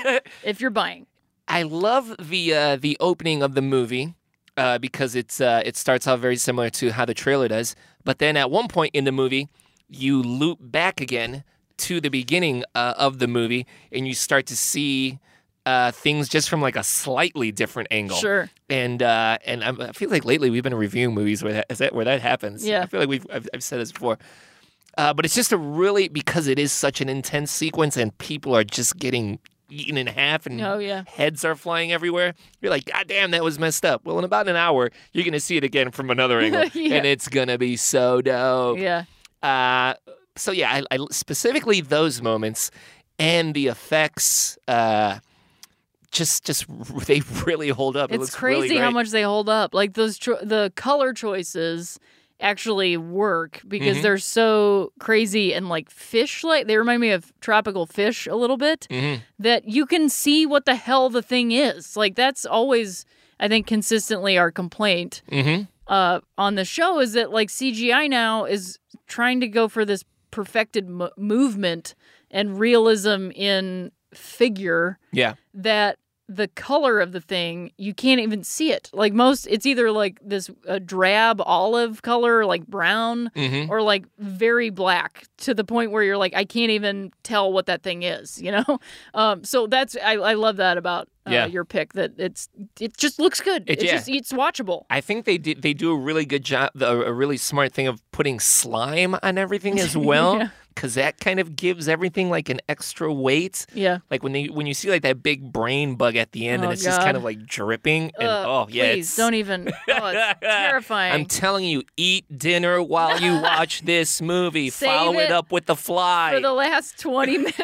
if you're buying. I love the uh, the opening of the movie uh, because it's uh, it starts out very similar to how the trailer does. But then at one point in the movie, you loop back again to the beginning uh, of the movie, and you start to see uh, things just from like a slightly different angle. Sure. And uh, and I, I feel like lately we've been reviewing movies where that, is that where that happens. Yeah. I feel like we've I've, I've said this before. Uh, but it's just a really, because it is such an intense sequence and people are just getting eaten in half and Oh, yeah. heads are flying everywhere. You're like, God damn, that was messed up. Well, in about an hour, you're going to see it again from another angle. Yeah. And it's going to be so dope. Yeah. Uh, so, yeah, I, I, specifically those moments and the effects, uh, just, just they really hold up. It It's looks crazy really how great. much they hold up. Like those, cho- the color choices actually work because Mhm. they're so crazy and like fish-like. They remind me of tropical fish a little bit. Mhm. That you can see what the hell the thing is. Like that's always, I think, consistently our complaint Mhm. uh, on the show is that like C G I now is trying to go for this perfected mo- movement and realism in figure Yeah. that the color of the thing, you can't even see it. Like most, it's either like this uh, drab olive color, like brown, Mhm. or like very black to the point where you're like, I can't even tell what that thing is, you know? Um, so that's, I, I love that about uh, Yeah. your pick, that it's, it just looks good. It- It's yeah. just, it's watchable. I think they did. They do a really good job, a, a really smart thing of putting slime on everything as well, Yeah. because that kind of gives everything like an extra weight. Yeah. Like when they when you see like that big brain bug at the end, Oh, and it's just God. kind of like dripping, and Ugh, oh yeah, please it's, don't even. Oh, it's terrifying. I'm telling you, eat dinner while you watch this movie. Save Follow it it up with The Fly. for the last twenty minutes.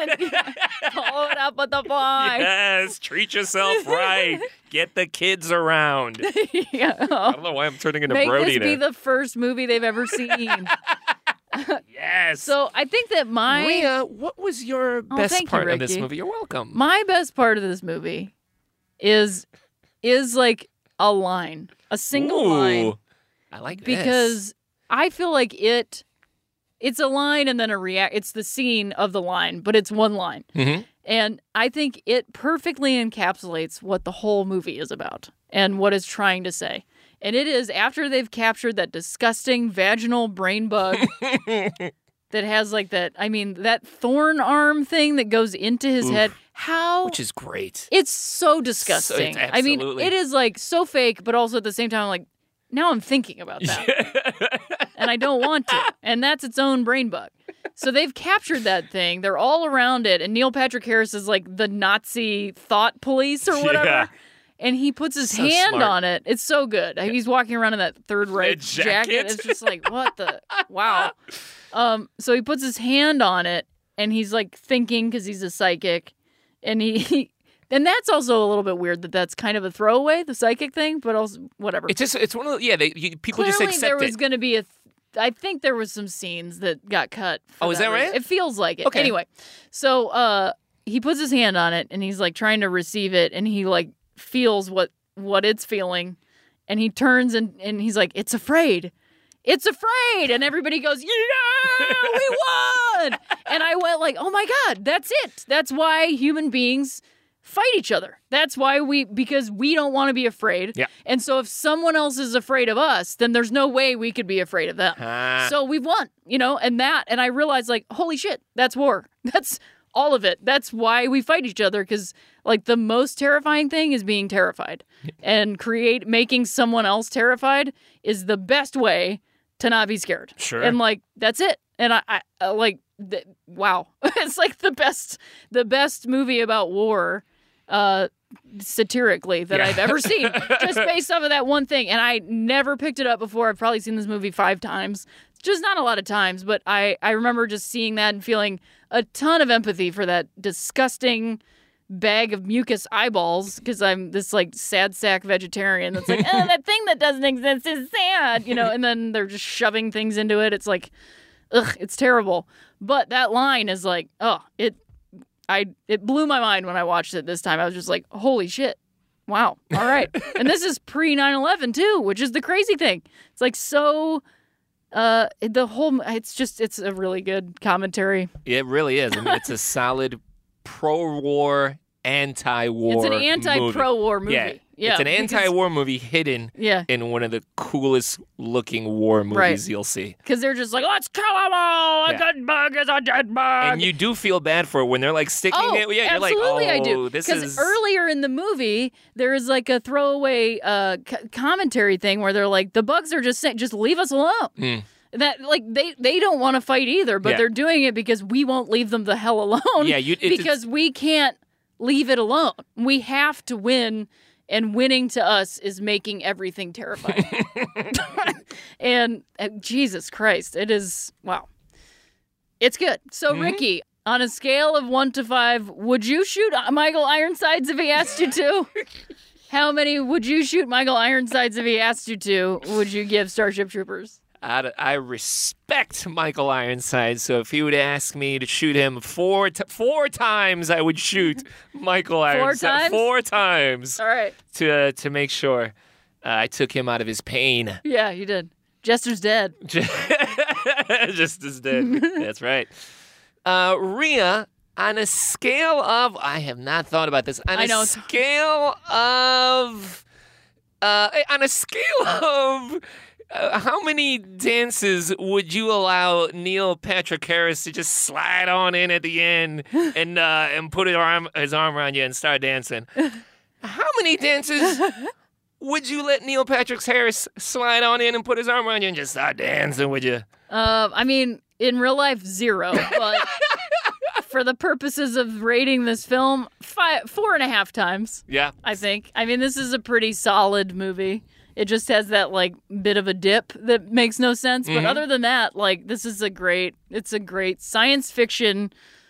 Follow it up with the fly. Yes, treat yourself right. Get the kids around. Yeah. I don't know why I'm turning into Make Brody this be now. the first movie they've ever seen. Yes. So I think that my Maria, what was your Oh, best thank you, part of this Ricky. movie? You're welcome. my best part of this movie is is like a line, a single Ooh, line, I like this. because I feel like it it's a line and then a react. It's the scene of the line, but it's one line. Mhm. And I think it perfectly encapsulates what the whole movie is about and what it's trying to say. And it is after they've captured that disgusting vaginal brain bug that has like that, I mean, that thorn arm thing that goes into his Oof. head. How? which is great. It's so disgusting. I mean, absolutely. it is like so fake, but also at the same time, like, now I'm thinking about that. And I don't want to. And that's its own brain bug. So they've captured that thing. They're all around it. And Neil Patrick Harris is like the Nazi thought police or whatever. Yeah. And he puts his So hand smart. on it. It's so good. He's walking around in that Third Reich jacket. jacket. It's just like, what the? Wow. Um, so he puts his hand on it and he's like thinking because he's a psychic. And he, he, and that's also a little bit weird that that's kind of a throwaway, the psychic thing, but also whatever. It's just, it's one of the, yeah, they, you, people Clearly, just accept there was it. going to be a. Th- I think there was some scenes that got cut. for Oh, is that reason. right? It feels like it. Okay. Anyway, so uh, he puts his hand on it and he's like trying to receive it, and he like feels what what it's feeling, and he turns and and he's like, "It's afraid." It's afraid, and everybody goes, "Yeah, we won!" And I went like, "Oh my god, that's it! That's why human beings fight each other. That's why we, because we don't want to be afraid. Yeah. And so if someone else is afraid of us, then there's no way we could be afraid of them. Ah. So we've won, you know, and that, and I realized like, holy shit, that's war. That's all of it. That's why we fight each other, because like the most terrifying thing is being terrified, and create making someone else terrified is the best way to not be scared. Sure. And like that's it. And I, I, I like th- wow, it's like the best the best movie about war, uh, satirically that Yeah. I've ever seen, just based off of that one thing. And I never picked it up before. I've probably seen this movie five times, just not a lot of times, but I I remember just seeing that and feeling a ton of empathy for that disgusting bag of mucus eyeballs, because I'm this like sad sack vegetarian that's like, oh, that thing that doesn't exist is sad, you know, and then they're just shoving things into it. It's like, ugh, it's terrible. But that line is like, oh, it, I, it blew my mind when I watched it this time. I was just like, holy shit. Wow. All right. And this is pre nine eleven too, which is the crazy thing. It's like so, uh, the whole, it's just, it's a really good commentary. It really is. I mean, it's a solid pro-war, anti-war It's an anti-pro-war movie. Yeah, Yeah, it's an because- anti-war movie hidden Yeah. in one of the coolest looking war movies Right. you'll see. Because they're just like, let's kill them all. Yeah. A good bug is a dead bug. And you do feel bad for it when they're like sticking Oh, it. Yeah, you're like, absolutely, oh, I do. this Because is earlier in the movie, there is like a throwaway uh, c- commentary thing where they're like, the bugs are just saying, just leave us alone. Mm. That like they they don't want to fight either, but Yeah. they're doing it because we won't leave them the hell alone. Yeah, you- it- because we can't leave it alone. We have to win, and winning to us is making everything terrifying. and uh, Jesus Christ, it is wow. It's good. So Mm-hmm. Ricky, on a scale of one to five, would you shoot Michael Ironsides if he asked you to? How many would you shoot Michael Ironsides if he asked you to? Would you give Starship Troopers? I, I respect Michael Ironside, so if he would ask me to shoot him four t- four times, I would shoot Michael Ironside times? four times All right. to uh, to make sure uh, I took him out of his pain. Yeah, you did. Jester's dead. Just as dead. That's right. Uh, Rhea, on a scale of, I have not thought about this. On I a know. scale of, uh, on a scale of. Uh, how many dances would you allow Neil Patrick Harris to just slide on in at the end and uh, and put his arm his arm around you and start dancing? How many dances would you let Neil Patrick Harris slide on in and put his arm around you and just start dancing with you? Uh, I mean, in real life, zero. But for the purposes of rating this film, five, four and a half times. Yeah. I think. I mean, this is a pretty solid movie. It just has that like bit of a dip that makes no sense. But Mhm. other than that, like this is a great, it's a great science fiction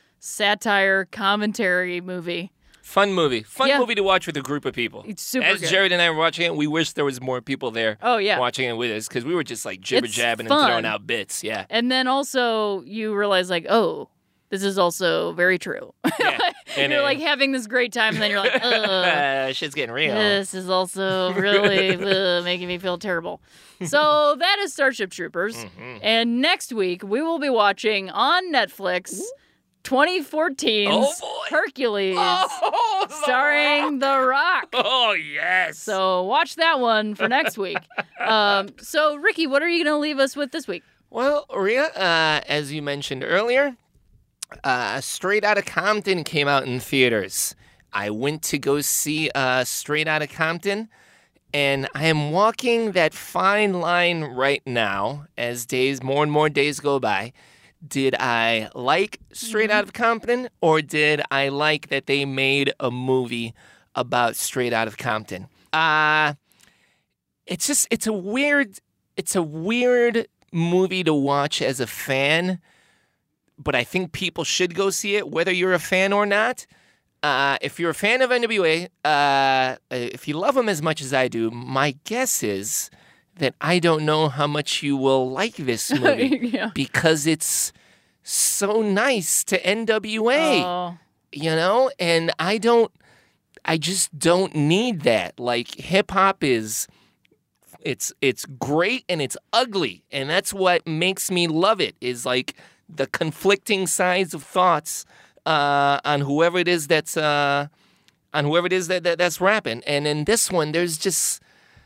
satire commentary movie. Fun movie. Fun Yeah. movie to watch with a group of people. It's super As good. Jared and I were watching it, we wish there was more people there Oh yeah. watching it with us because we were just like jibber It's jabbing and fun. throwing out bits. Yeah. And then also you realize like, oh, this is also very true. Yeah. And, you're uh, like having this great time, and then you're like, ugh. Uh, shit's getting real. This is also really uh, making me feel terrible. So that is Starship Troopers. Mm-hmm. And next week, we will be watching on Netflix twenty fourteen's Oh, boy. Hercules, Oh, The starring The Rock. Oh, yes. So watch that one for next week. um, so, Ricky, what are you going to leave us with this week? Well, Rhea, uh, as you mentioned earlier, uh, Straight Outta Compton came out in theaters. I went to go see uh, Straight Outta Compton, and I am walking that fine line right now as days, more and more days go by. Did I like Straight Outta Compton, or did I like that they made a movie about Straight Outta Compton? Uh, it's just, it's a weird, it's a weird movie to watch as a fan, but I think people should go see it, whether you're a fan or not. Uh, if you're a fan of N W A, uh, if you love them as much as I do, my guess is that I don't know how much you will like this movie Yeah. because it's so nice to N W A, Oh. you know? And I don't, I just don't need that. Like, hip hop is, it's it's great and it's ugly, and that's what makes me love it, is like the conflicting sides of thoughts uh, on whoever it is that's uh, on whoever it is that, that that's rapping. And in this one, there's just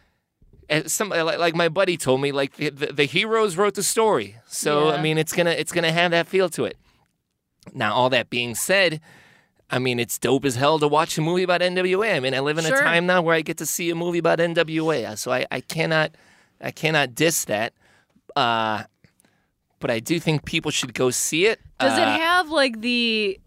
as some like, like my buddy told me, like the, the, the heroes wrote the story, so Yeah. I mean it's gonna it's gonna have that feel to it. Now, all that being said, I mean, it's dope as hell to watch a movie about N W A. I mean, I live in Sure. a time now where I get to see a movie about N W A, so I, I cannot I cannot diss that. Uh, but I do think people should go see it. Does Uh, it have like the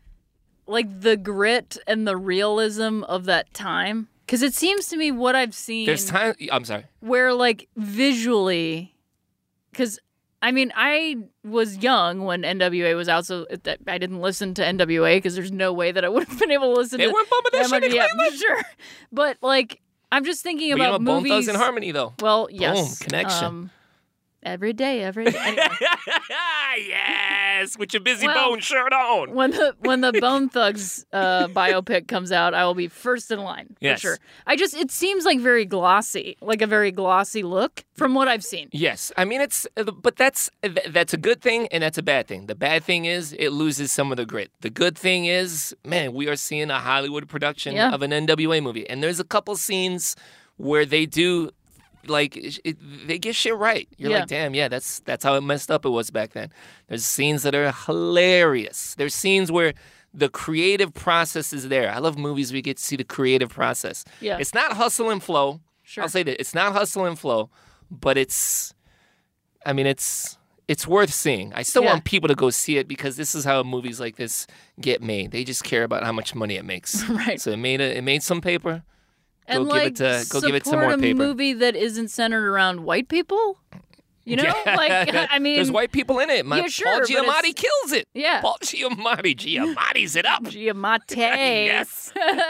like the grit and the realism of that time? Because it seems to me what I've seen There's time. I'm sorry. where like visually, because I mean I was young when N W A was out, so that I didn't listen to N W A because there's no way that I would have been able to listen They to weren't bumping that shit in yeah, Cleveland. sure. But like I'm just thinking But you know about what? Bone movies. Thugs and Harmony, though. Well, yes, Boom, connection. Um, every day, every day. Anyway. Yes. ass with your busy Well, bone shirt on. When the when the Bone Thugs uh, biopic comes out, I will be first in line for Yes. sure. I just it seems like very glossy, like a very glossy look from what I've seen. Yes, I mean it's, but that's that's a good thing and that's a bad thing. The bad thing is it loses some of the grit. The good thing is, man, we are seeing a Hollywood production Yeah. of an N W A movie, and there's a couple scenes where they do, like, it, they get shit right. You're Yeah. like, damn, yeah, that's that's how messed up it was back then. There's scenes that are hilarious. There's scenes where the creative process is there. I love movies where you get to see the creative process. Yeah. It's not hustle and flow. Sure. I'll say that it's not hustle and flow, but it's, I mean, it's it's worth seeing. I still Yeah. want people to go see it because this is how movies like this get made. They just care about how much money it makes. Right. So it made a, it made some paper. Go And give like it to go give it some support more a paper. movie that isn't centered around white people. You know, Yeah. like I mean, there's white people in it. My, Yeah, sure, Paul but it's- Giamatti kills it. Yeah. Paul Giamatti, Giamatti's it up. Giamatti. Yes.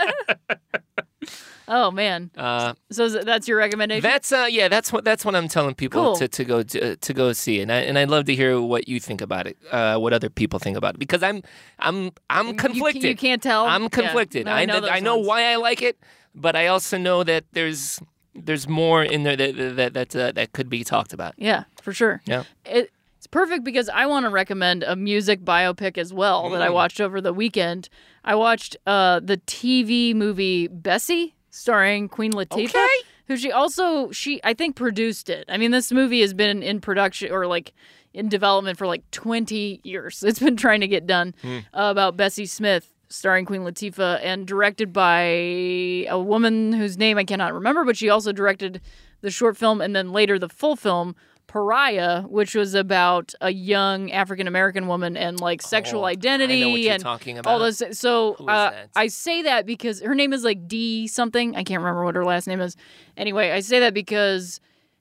Oh man. Uh, So is it- that's your recommendation? That's uh yeah, that's what that's what I'm telling people Cool. to, to go to, to go see, and I and I'd love to hear what you think about it, uh, what other people think about it, because I'm I'm I'm You- conflicted. You, can't tell. I'm Yeah. conflicted. No, I I know. kn- I those know ones. why I like it, but I also know that there's there's more in there that that that uh, that could be talked about. Yeah, for sure. Yeah. It, it's perfect because I want to recommend a music biopic as well that I Mm. watched over the weekend. I watched uh, the T V movie Bessie, starring Queen Latifah, Okay. who she also she I think produced it. I mean, this movie has been in production or like in development for like twenty years. It's been trying to get done Hmm. uh, about Bessie Smith, starring Queen Latifah, and directed by a woman whose name I cannot remember, but she also directed the short film and then later the full film Pariah, which was about a young African American woman and like sexual Oh, identity I know what you're and talking all about. those. So Who is uh, that? I say that because her name is like D something. I can't remember what her last name is. Anyway, I say that because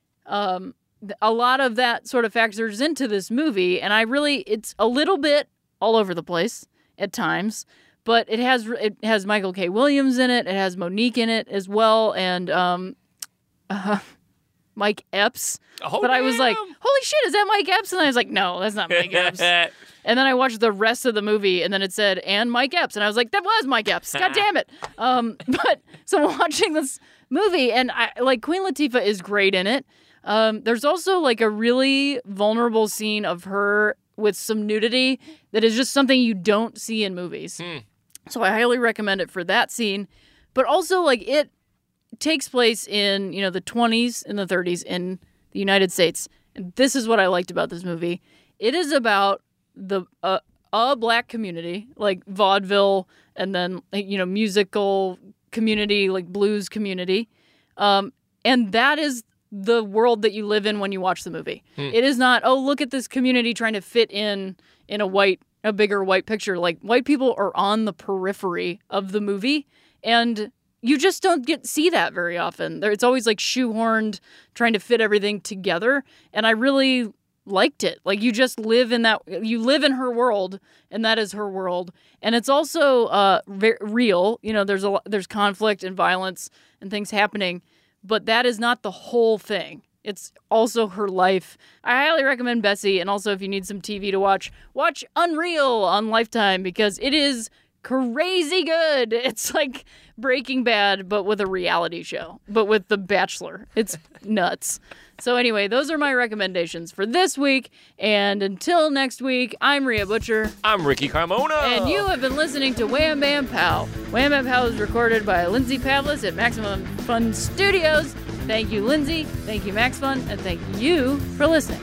um, th- a lot of that sort of factors into this movie, and I really it's a little bit all over the place at times. But it has it has Michael K. Williams in it. It has Monique in it as well, and um, uh, Mike Epps. Oh, but I was like, damn. holy shit, is that Mike Epps? And I was like, no, that's not Mike Epps. And then I watched the rest of the movie, and then it said, and Mike Epps. And I was like, that was Mike Epps. God damn it. Um, but so I'm watching this movie, and I like Queen Latifah is great in it. Um, there's also like a really vulnerable scene of her with some nudity that is just something you don't see in movies. Hmm. So I highly recommend it for that scene. But also, like, it takes place in, you know, the twenties and the thirties in the United States. And this is what I liked about this movie. It is about the uh, a black community, like vaudeville, and then, you know, musical community, like blues community. Um, and that is the world that you live in when you watch the movie. It is not, oh, look at this community trying to fit in in a white, a bigger white picture. Like, white people are on the periphery of the movie, and you just don't get see that very often. There, it's always like shoehorned, trying to fit everything together. And I really liked it. Like, you just live in that, you live in her world, and that is her world. And it's also uh, very real. You know, there's a lo- there's conflict and violence and things happening, but that is not the whole thing. It's also her life. I highly recommend Bessie, and also if you need some T V to watch, watch Unreal on Lifetime because it is crazy good. It's like Breaking Bad, but with a reality show, but with The Bachelor. It's nuts. So anyway, those are my recommendations for this week. And until next week, I'm Rhea Butcher. I'm Ricky Carmona. And you have been listening to Wham Bam Pow. Wham Bam Pow is recorded by Lindsay Pavlis at Maximum Fun Studios. Thank you, Lindsay. Thank you, Max Fun. And thank you for listening.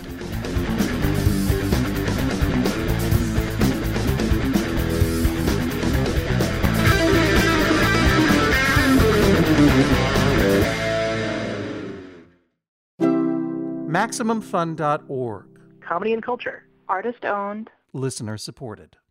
Maximum Fun dot org. Comedy and culture. Artist owned. Listener supported.